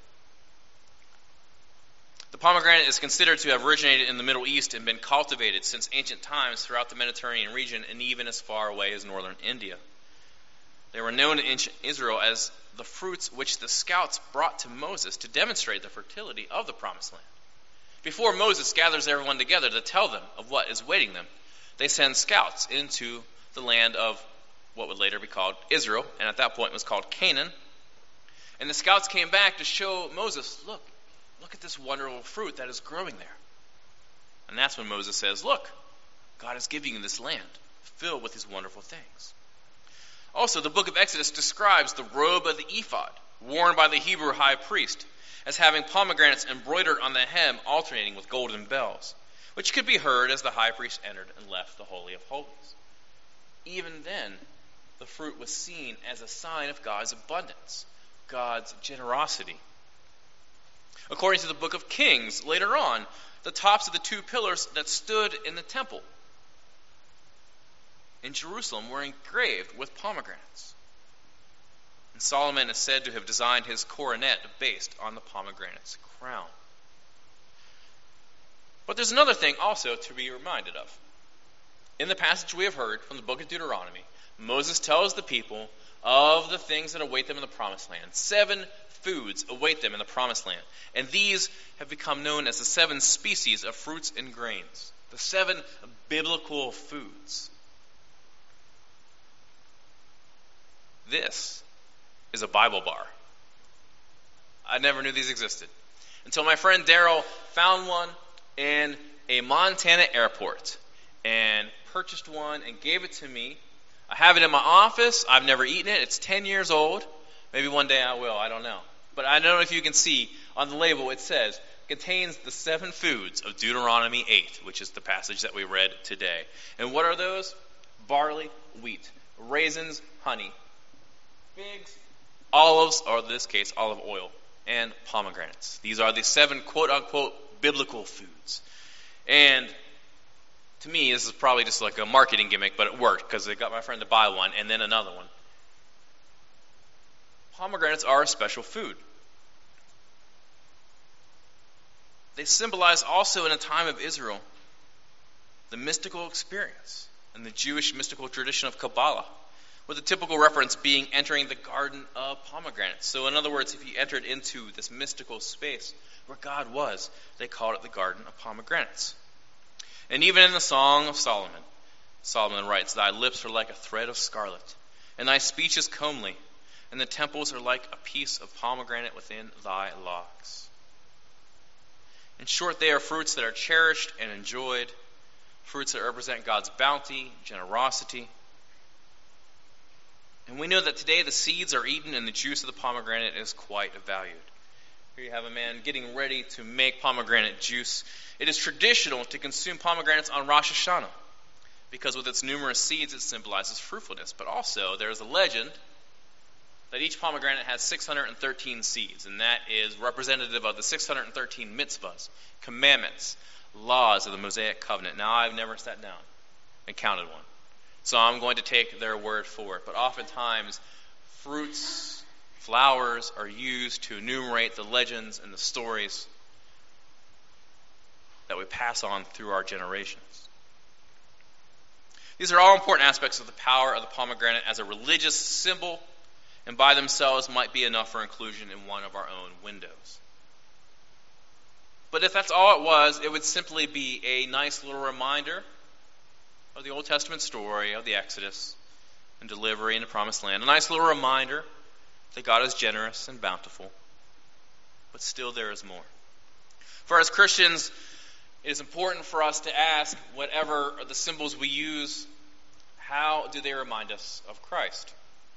The pomegranate is considered to have originated in the Middle East and been cultivated since ancient times throughout the Mediterranean region and even as far away as northern India. They were known in ancient Israel as the fruits which the scouts brought to Moses to demonstrate the fertility of the Promised Land. Before Moses gathers everyone together to tell them of what is waiting them, they send scouts into the land of what would later be called Israel, and at that point was called Canaan. And the scouts came back to show Moses, look at this wonderful fruit that is growing there. And that's when Moses says, look, God is giving you this land filled with these wonderful things. Also, the book of Exodus describes the robe of the ephod, worn by the Hebrew high priest, as having pomegranates embroidered on the hem alternating with golden bells, which could be heard as the high priest entered and left the Holy of Holies. Even then, the fruit was seen as a sign of God's abundance, God's generosity. According to the book of Kings, later on, the tops of the two pillars that stood in the temple in Jerusalem were engraved with pomegranates. And Solomon is said to have designed his coronet based on the pomegranate's crown. But there's another thing also to be reminded of. In the passage we have heard from the book of Deuteronomy, Moses tells the people of the things that await them in the Promised Land. 7 foods await them in the Promised Land. And these have become known as the 7 species of fruits and grains. The 7 biblical foods. This is a Bible bar. I never knew these existed until my friend Daryl found one in a Montana airport and purchased one and gave it to me. I have it in my office. I've never eaten it. It's 10 years old. Maybe one day I will. I don't know. But I don't know if you can see on the label it says, contains the 7 foods of Deuteronomy 8, which is the passage that we read today. And what are those? Barley, wheat, raisins, honey, figs, olives, or in this case, olive oil, and pomegranates. These are the 7 quote-unquote biblical foods. And to me, this is probably just like a marketing gimmick, but it worked because they got my friend to buy one and then another one. Pomegranates are a special food. They symbolize also in a time of Israel the mystical experience and the Jewish mystical tradition of Kabbalah, with the typical reference being entering the garden of pomegranates. So in other words, if you entered into this mystical space where God was, they called it the garden of pomegranates. And even in the Song of Solomon, Solomon writes, "Thy lips are like a thread of scarlet, and thy speech is comely, and the temples are like a piece of pomegranate within thy locks." In short, they are fruits that are cherished and enjoyed, fruits that represent God's bounty, generosity. And we know that today the seeds are eaten and the juice of the pomegranate is quite valued. Here you have a man getting ready to make pomegranate juice. It is traditional to consume pomegranates on Rosh Hashanah because with its numerous seeds it symbolizes fruitfulness. But also there is a legend that each pomegranate has 613 seeds, and that is representative of the 613 mitzvahs, commandments, laws of the Mosaic covenant. Now, I've never sat down and counted one, so I'm going to take their word for it. But oftentimes, fruits, flowers are used to enumerate the legends and the stories that we pass on through our generations. These are all important aspects of the power of the pomegranate as a religious symbol, and by themselves might be enough for inclusion in one of our own windows. But if that's all it was, it would simply be a nice little reminder of the Old Testament story of the Exodus and delivery in the Promised Land. A nice little reminder that God is generous and bountiful, but still there is more. For as Christians, it is important for us to ask, whatever the symbols we use, how do they remind us of Christ?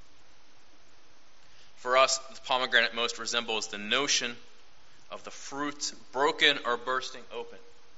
For us, the pomegranate most resembles the notion of the fruit broken or bursting open.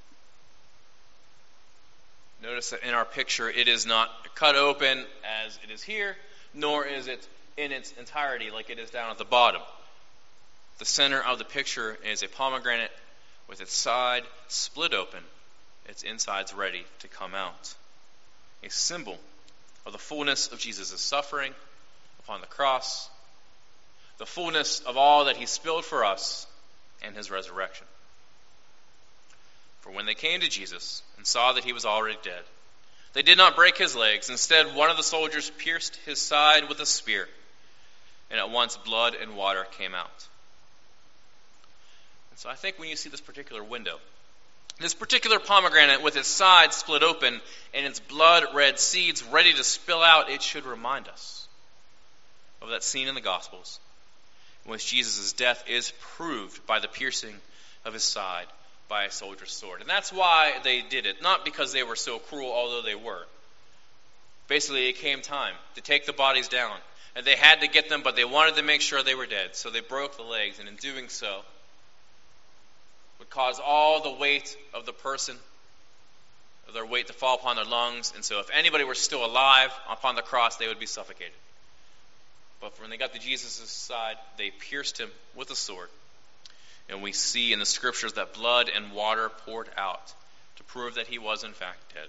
Notice that in our picture, it is not cut open as it is here, nor is it in its entirety like it is down at the bottom. The center of the picture is a pomegranate with its side split open, its insides ready to come out. A symbol of the fullness of Jesus' suffering upon the cross, the fullness of all that he spilled for us and his resurrection. For when they came to Jesus and saw that he was already dead, they did not break his legs. Instead, one of the soldiers pierced his side with a spear, and at once blood and water came out. And so I think when you see this particular window, this particular pomegranate with its side split open and its blood-red seeds ready to spill out, it should remind us of that scene in the Gospels in which Jesus' death is proved by the piercing of his side by a soldier's sword. And that's why they did it, not because they were so cruel, although they were. Basically, it came time to take the bodies down, and they had to get them, but they wanted to make sure they were dead, so they broke the legs, and in doing so, would cause all the weight of the person, of their weight to fall upon their lungs, and so if anybody were still alive upon the cross, they would be suffocated. But when they got to Jesus' side, they pierced him with a sword. And we see in the scriptures that blood and water poured out to prove that he was in fact dead.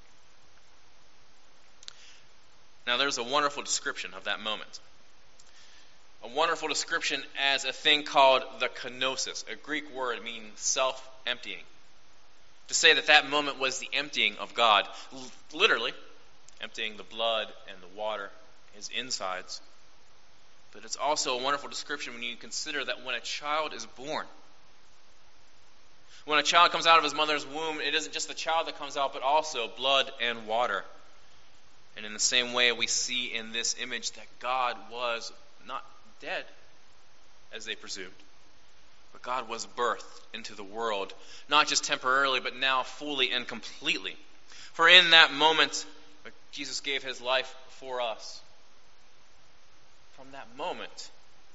Now there's a wonderful description of that moment. A wonderful description as a thing called the kenosis, a Greek word meaning self-emptying. To say that that moment was the emptying of God, literally emptying the blood and the water, his insides. But it's also a wonderful description when you consider that when a child is born, when a child comes out of his mother's womb, it isn't just the child that comes out, but also blood and water. And in the same way, we see in this image that God was not dead, as they presumed, but God was birthed into the world, not just temporarily, but now fully and completely. For in that moment, Jesus gave his life for us. From that moment,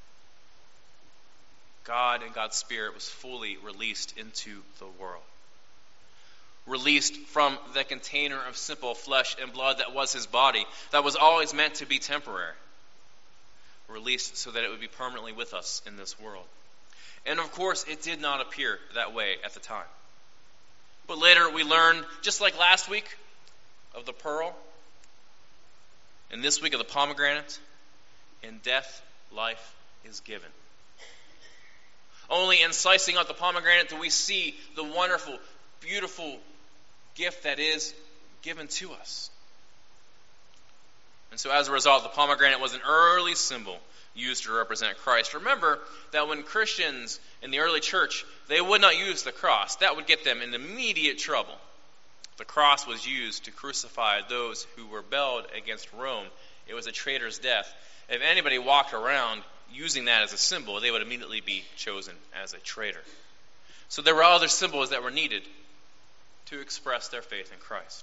God and God's Spirit was fully released into the world. Released from the container of simple flesh and blood that was his body, that was always meant to be temporary. Released so that it would be permanently with us in this world. And of course, it did not appear that way at the time. But later we learn, just like last week, of the pearl, and this week of the pomegranate, in death, life is given. Only in slicing out the pomegranate do we see the wonderful, beautiful gift that is given to us. And so as a result, the pomegranate was an early symbol used to represent Christ. Remember that when Christians in the early church, they would not use the cross. That would get them in immediate trouble. The cross was used to crucify those who rebelled against Rome. It was a traitor's death. If anybody walked around using that as a symbol, they would immediately be chosen as a traitor. So there were other symbols that were needed to express their faith in Christ.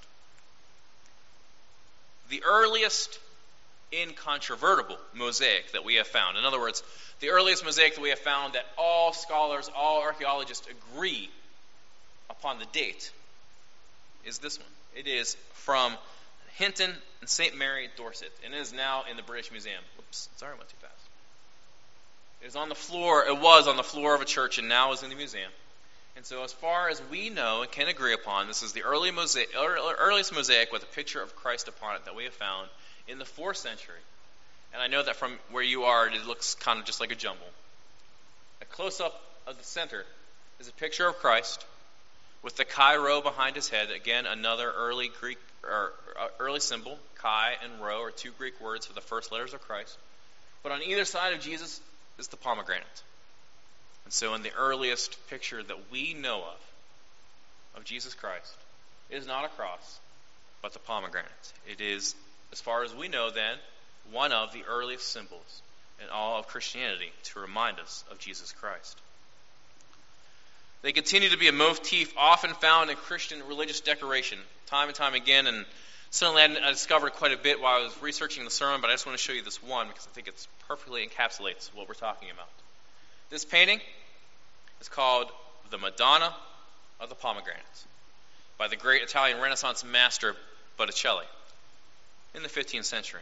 The earliest incontrovertible mosaic that we have found, in other words, the earliest mosaic that we have found that all scholars, all archaeologists agree upon the date, is this one. It is from Hinton and St. Mary, Dorset, and it is now in the British Museum. Oops, sorry, I went too fast. It was on the floor of a church and now is in the museum. And so as far as we know and can agree upon, this is the earliest mosaic with a picture of Christ upon it that we have found in the 4th century. And I know that from where you are, it looks kind of just like a jumble. A close-up of the center is a picture of Christ with the Chi Rho behind his head. Again, another early Greek or early symbol. Chi and Rho are 2 Greek words for the first letters of Christ. But on either side of Jesus is the pomegranate. And so in the earliest picture that we know of Jesus Christ, it is not a cross, but the pomegranate. It is, as far as we know then, one of the earliest symbols in all of Christianity to remind us of Jesus Christ. They continue to be a motif often found in Christian religious decoration, time and time again, and certainly I discovered quite a bit while I was researching the sermon, but I just want to show you this one because I think it perfectly encapsulates what we're talking about. This painting is called The Madonna of the Pomegranate by the great Italian Renaissance master Botticelli in the 15th century.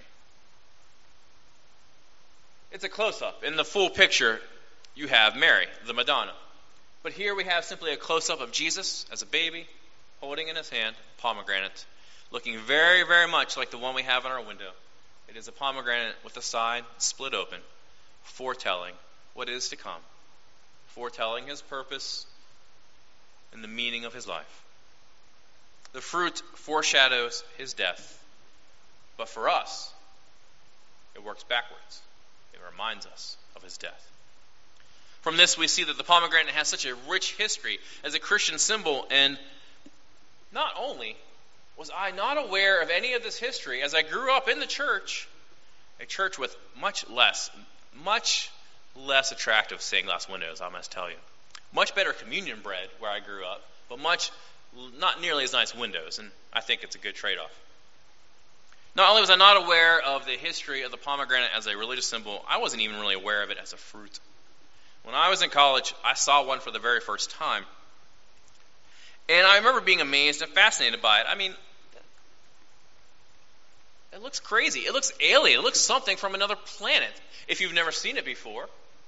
It's a close-up. In the full picture, you have Mary, the Madonna. But here we have simply a close-up of Jesus as a baby, holding in his hand a pomegranate, looking very, very much like the one we have in our window. It is a pomegranate with the side split open, foretelling what is to come, foretelling his purpose and the meaning of his life. The fruit foreshadows his death, but for us, it works backwards. It reminds us of his death. From this, we see that the pomegranate has such a rich history as a Christian symbol, and not only was I not aware of any of this history as I grew up in the church, a church with much less attractive stained glass windows, I must tell you. Much better communion bread where I grew up, but not nearly as nice windows, and I think it's a good trade-off. Not only was I not aware of the history of the pomegranate as a religious symbol, I wasn't even really aware of it as a fruit. When I was in college, I saw one for the very first time, and I remember being amazed and fascinated by it. I mean, it looks crazy. It looks alien. It looks something from another planet if you've never seen it before.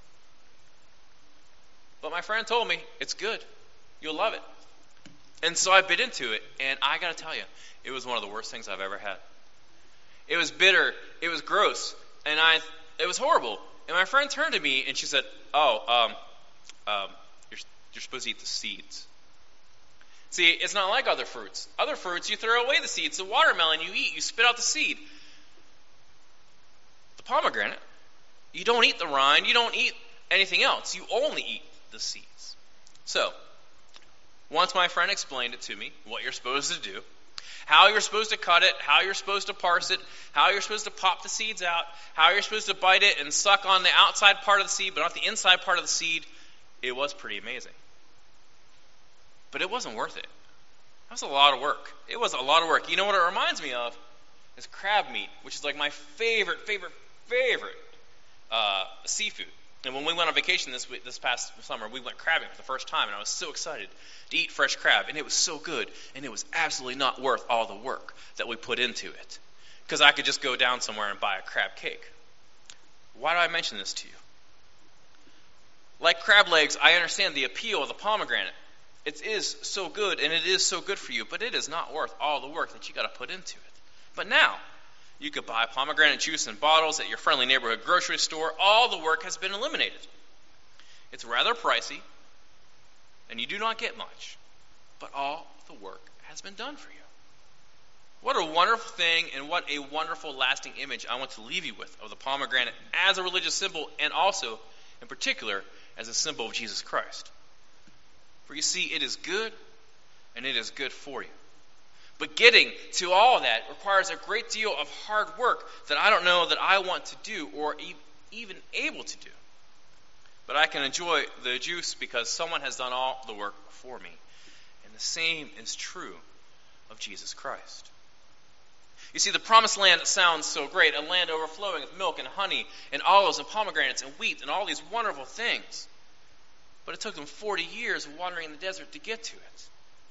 But my friend told me, it's good. You'll love it. And so I bit into it, and I got to tell you, it was one of the worst things I've ever had. It was bitter. It was gross. And it was horrible. And my friend turned to me, and she said, you're supposed to eat the seeds. See, it's not like other fruits. Other fruits, you throw away the seeds. The watermelon, you eat. You spit out the seed. The pomegranate, you don't eat the rind. You don't eat anything else. You only eat the seeds. So, once my friend explained it to me, what you're supposed to do, how you're supposed to cut it, how you're supposed to parse it, how you're supposed to pop the seeds out, how you're supposed to bite it and suck on the outside part of the seed, but not the inside part of the seed, it was pretty amazing. But it wasn't worth it. That was a lot of work. It was a lot of work. You know what it reminds me of? Is crab meat, which is like my favorite seafood. And when we went on vacation this past summer, we went crabbing for the first time, and I was so excited to eat fresh crab, and it was so good, and it was absolutely not worth all the work that we put into it, because I could just go down somewhere and buy a crab cake. Why do I mention this to you? Like crab legs, I understand the appeal of the pomegranate. It is so good, and it is so good for you, but it is not worth all the work that you got to put into it. But now, you could buy pomegranate juice in bottles at your friendly neighborhood grocery store. All the work has been eliminated. It's rather pricey, and you do not get much, but all the work has been done for you. What a wonderful thing, and what a wonderful lasting image I want to leave you with of the pomegranate as a religious symbol, and also, in particular, as a symbol of Jesus Christ. For you see, it is good, and it is good for you. But getting to all that requires a great deal of hard work that I don't know that I want to do or even able to do. But I can enjoy the juice because someone has done all the work for me. And the same is true of Jesus Christ. You see, the promised land sounds so great, a land overflowing with milk and honey and olives and pomegranates and wheat and all these wonderful things. But it took them 40 years wandering in the desert to get to it.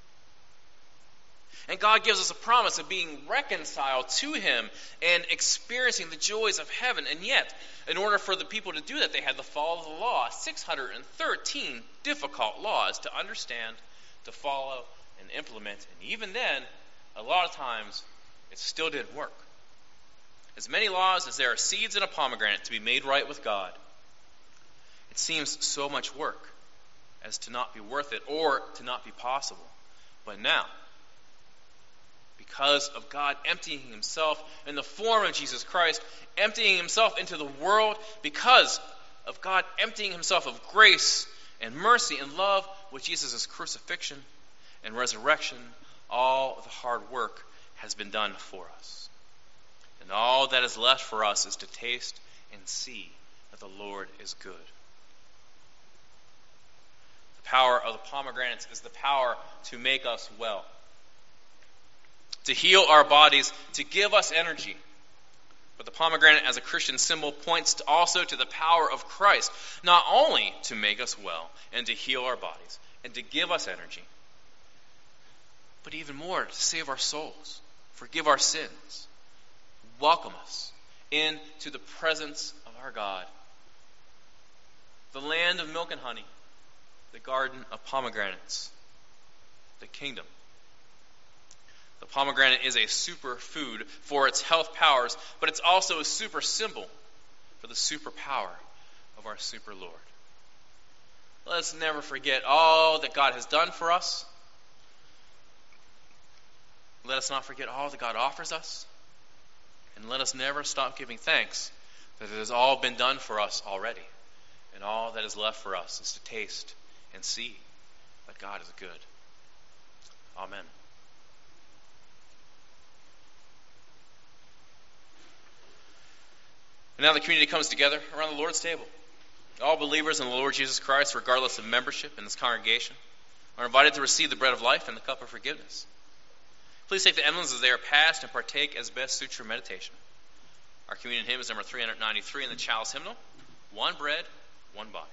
And God gives us a promise of being reconciled to Him and experiencing the joys of heaven. And yet, in order for the people to do that, they had to follow the law. 613 difficult laws to understand, to follow, and implement. And even then, a lot of times, it still didn't work. As many laws as there are seeds in a pomegranate to be made right with God, it seems so much work as to not be worth it or to not be possible. But now, because of God emptying Himself in the form of Jesus Christ, emptying Himself into the world, because of God emptying Himself of grace and mercy and love with Jesus' crucifixion and resurrection, all the hard work has been done for us. And all that is left for us is to taste and see that the Lord is good. The power of the pomegranates is the power to make us well, to heal our bodies, to give us energy. But the pomegranate as a Christian symbol points also to the power of Christ, not only to make us well and to heal our bodies and to give us energy, but even more to save our souls, forgive our sins, welcome us into the presence of our God, the land of milk and honey, the garden of pomegranates, the kingdom. The pomegranate is a superfood for its health powers, but it's also a super symbol for the superpower of our super Lord. Let us never forget all that God has done for us. Let us not forget all that God offers us. And let us never stop giving thanks that it has all been done for us already. And all that is left for us is to taste and see that God is good. Amen. And now the community comes together around the Lord's table. All believers in the Lord Jesus Christ, regardless of membership in this congregation, are invited to receive the bread of life and the cup of forgiveness. Please take the emblems as they are passed and partake as best suits your meditation. Our communion hymn is number 393 in the Chalice Hymnal. One bread, one body.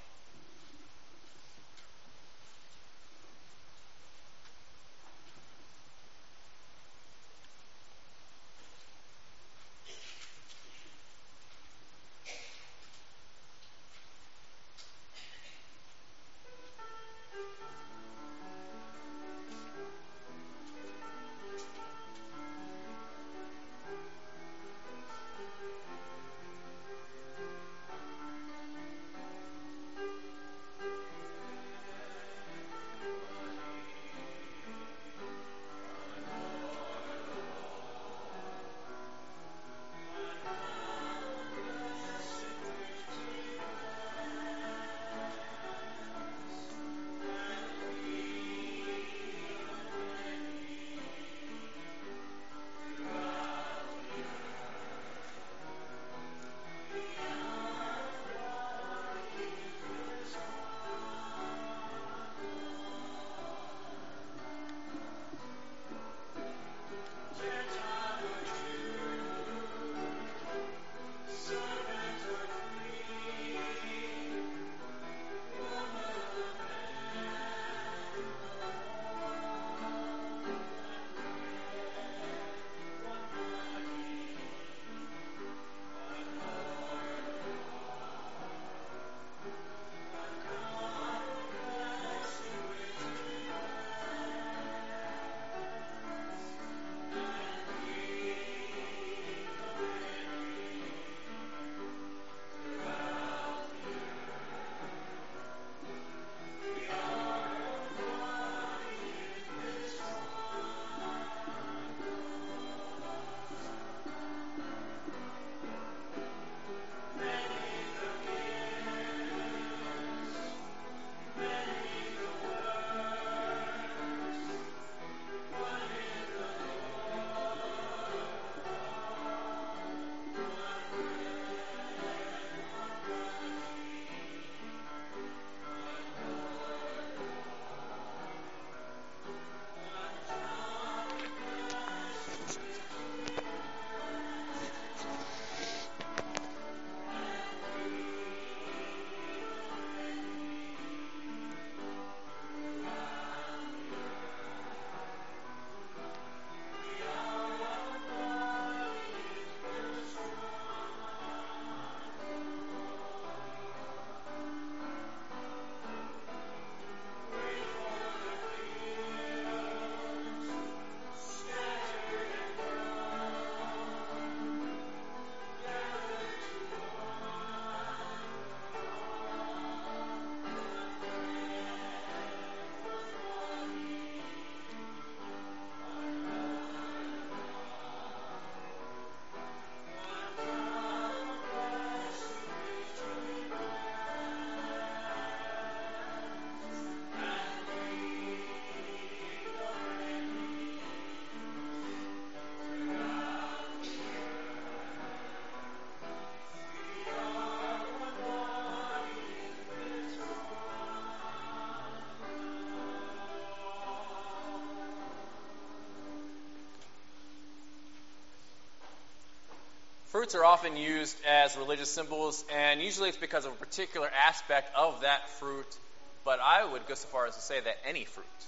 Fruits are often used as religious symbols, and usually it's because of a particular aspect of that fruit. But I would go so far as to say that any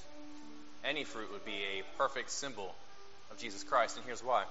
fruit would be a perfect symbol of Jesus Christ, and here's why.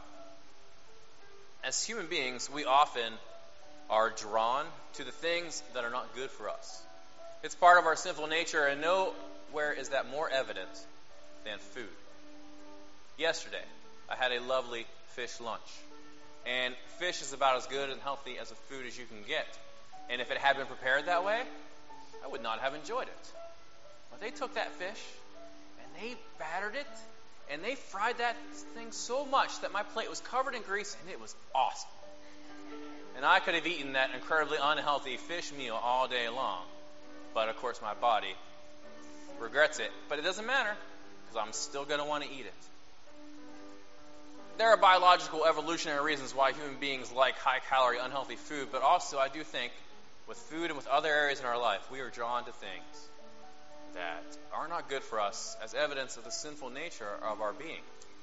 As human beings, we often are drawn to the things that are not good for us. It's part of our sinful nature, and nowhere is that more evident than food. Yesterday, I had a lovely fish lunch. And fish is about as good and healthy as a food as you can get. And if it had been prepared that way, I would not have enjoyed it. But they took that fish, and they battered it, and they fried that thing so much that my plate was covered in grease, and it was awesome. And I could have eaten that incredibly unhealthy fish meal all day long. But, of course, my body regrets it. But it doesn't matter, because I'm still going to want to eat it. There are biological evolutionary reasons why human beings like high-calorie, unhealthy food, but also I do think with food and with other areas in our life, we are drawn to things that are not good for us as evidence of the sinful nature of our being.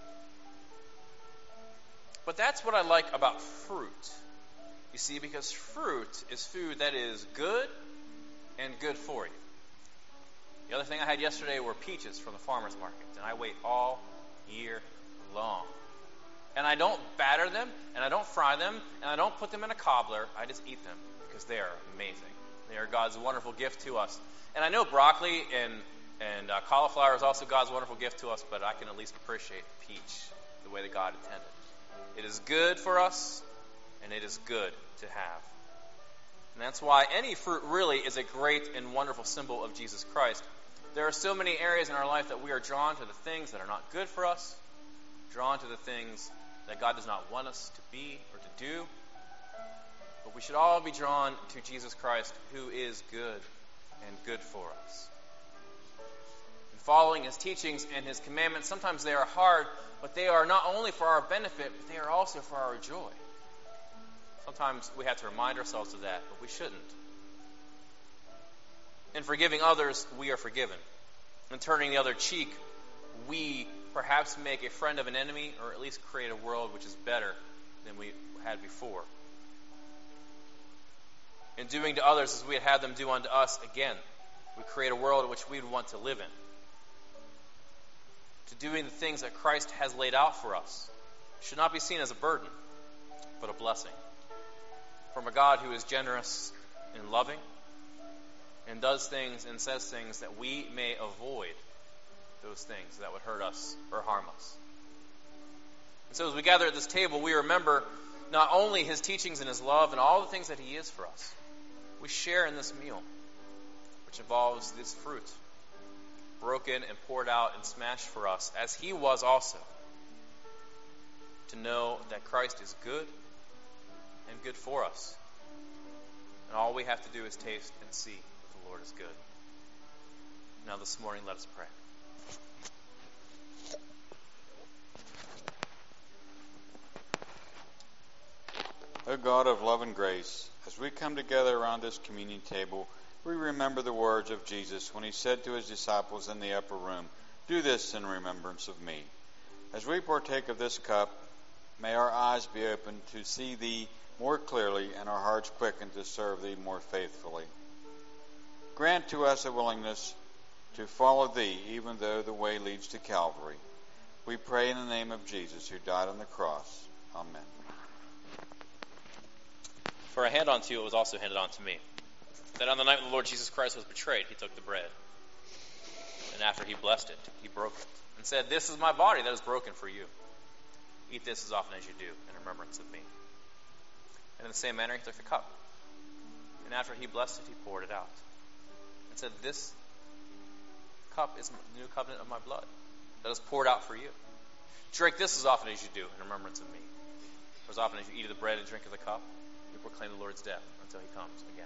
But that's what I like about fruit. You see, because fruit is food that is good and good for you. The other thing I had yesterday were peaches from the farmer's market, and I wait all year long. And I don't batter them, and I don't fry them, and I don't put them in a cobbler. I just eat them because they are amazing. They are God's wonderful gift to us. And I know broccoli and cauliflower is also God's wonderful gift to us, but I can at least appreciate peach the way that God intended. It is good for us, and it is good to have. And that's why any fruit really is a great and wonderful symbol of Jesus Christ. There are so many areas in our life that we are drawn to the things that are not good for us, drawn to the things that God does not want us to be or to do. But we should all be drawn to Jesus Christ, who is good and good for us. And following his teachings and his commandments, sometimes they are hard, but they are not only for our benefit, but they are also for our joy. Sometimes we have to remind ourselves of that, but we shouldn't. In forgiving others, we are forgiven. In turning the other cheek, we perhaps make a friend of an enemy, or at least create a world which is better than we had before. In doing to others as we had had them do unto us, again, we create a world in which we would want to live in. To doing the things that Christ has laid out for us should not be seen as a burden, but a blessing. From a God who is generous and loving, and does things and says things that we may avoid those things that would hurt us or harm us. And so as we gather at this table, we remember not only his teachings and his love and all the things that he is for us. We share in this meal, which involves this fruit, broken and poured out and smashed for us, as he was also, to know that Christ is good and good for us. And all we have to do is taste and see that the Lord is good. Now this morning, let us pray. O God of love and grace, as we come together around this communion table, we remember the words of Jesus when he said to his disciples in the upper room, "Do this in remembrance of me." As we partake of this cup, may our eyes be opened to see thee more clearly and our hearts quickened to serve thee more faithfully. Grant to us a willingness to follow thee, even though the way leads to Calvary. We pray in the name of Jesus, who died on the cross. Amen. For a hand on to you, it was also handed on to me, that on the night when the Lord Jesus Christ was betrayed, he took the bread. And after he blessed it, he broke it, and said, "This is my body that is broken for you. Eat this as often as you do in remembrance of me." And in the same manner, he took the cup. And after he blessed it, he poured it out, and said, "This cup is the new covenant of my blood that is poured out for you. Drink this as often as you do in remembrance of me. For as often as you eat of the bread and drink of the cup, you proclaim the Lord's death until he comes again."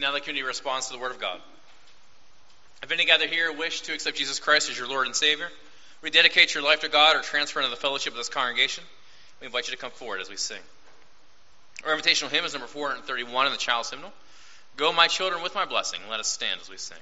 now the community responds to the Word of God. If any gather here wish to accept Jesus Christ as your Lord and Savior, rededicate your life to God, or transfer into the fellowship of this congregation, we invite you to come forward as we sing. Our invitational hymn is number 431 in the Child's Hymnal. Go, my children, with my blessing. Let us stand as we sing.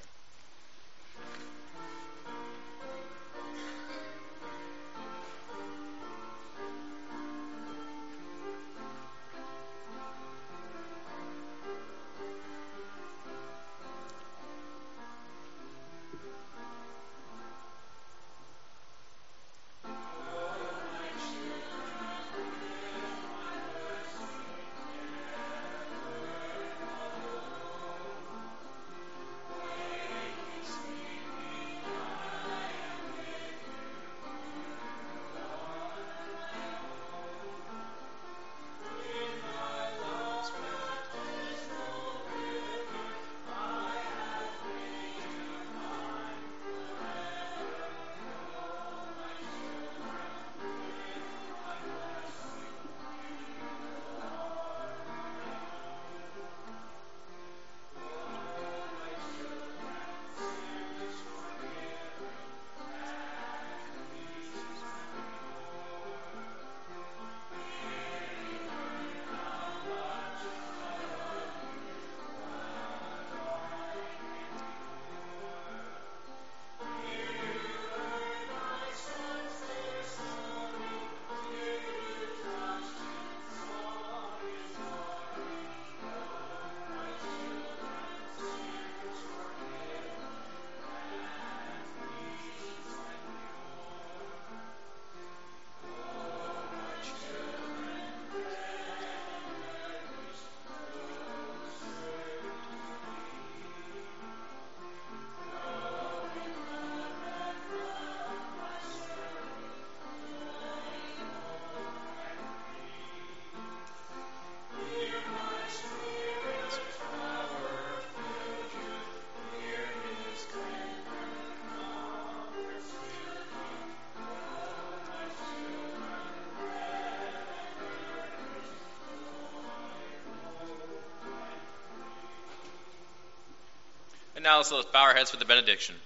Now let's bow our heads for the benediction.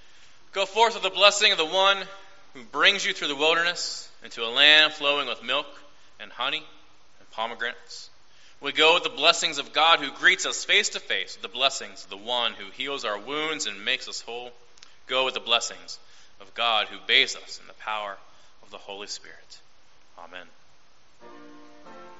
Go forth with the blessing of the one who brings you through the wilderness into a land flowing with milk and honey and pomegranates. We go with the blessings of God who greets us face to face, with the blessings of the one who heals our wounds and makes us whole. Go with the blessings of God who bathes us in the power of the Holy Spirit. Amen.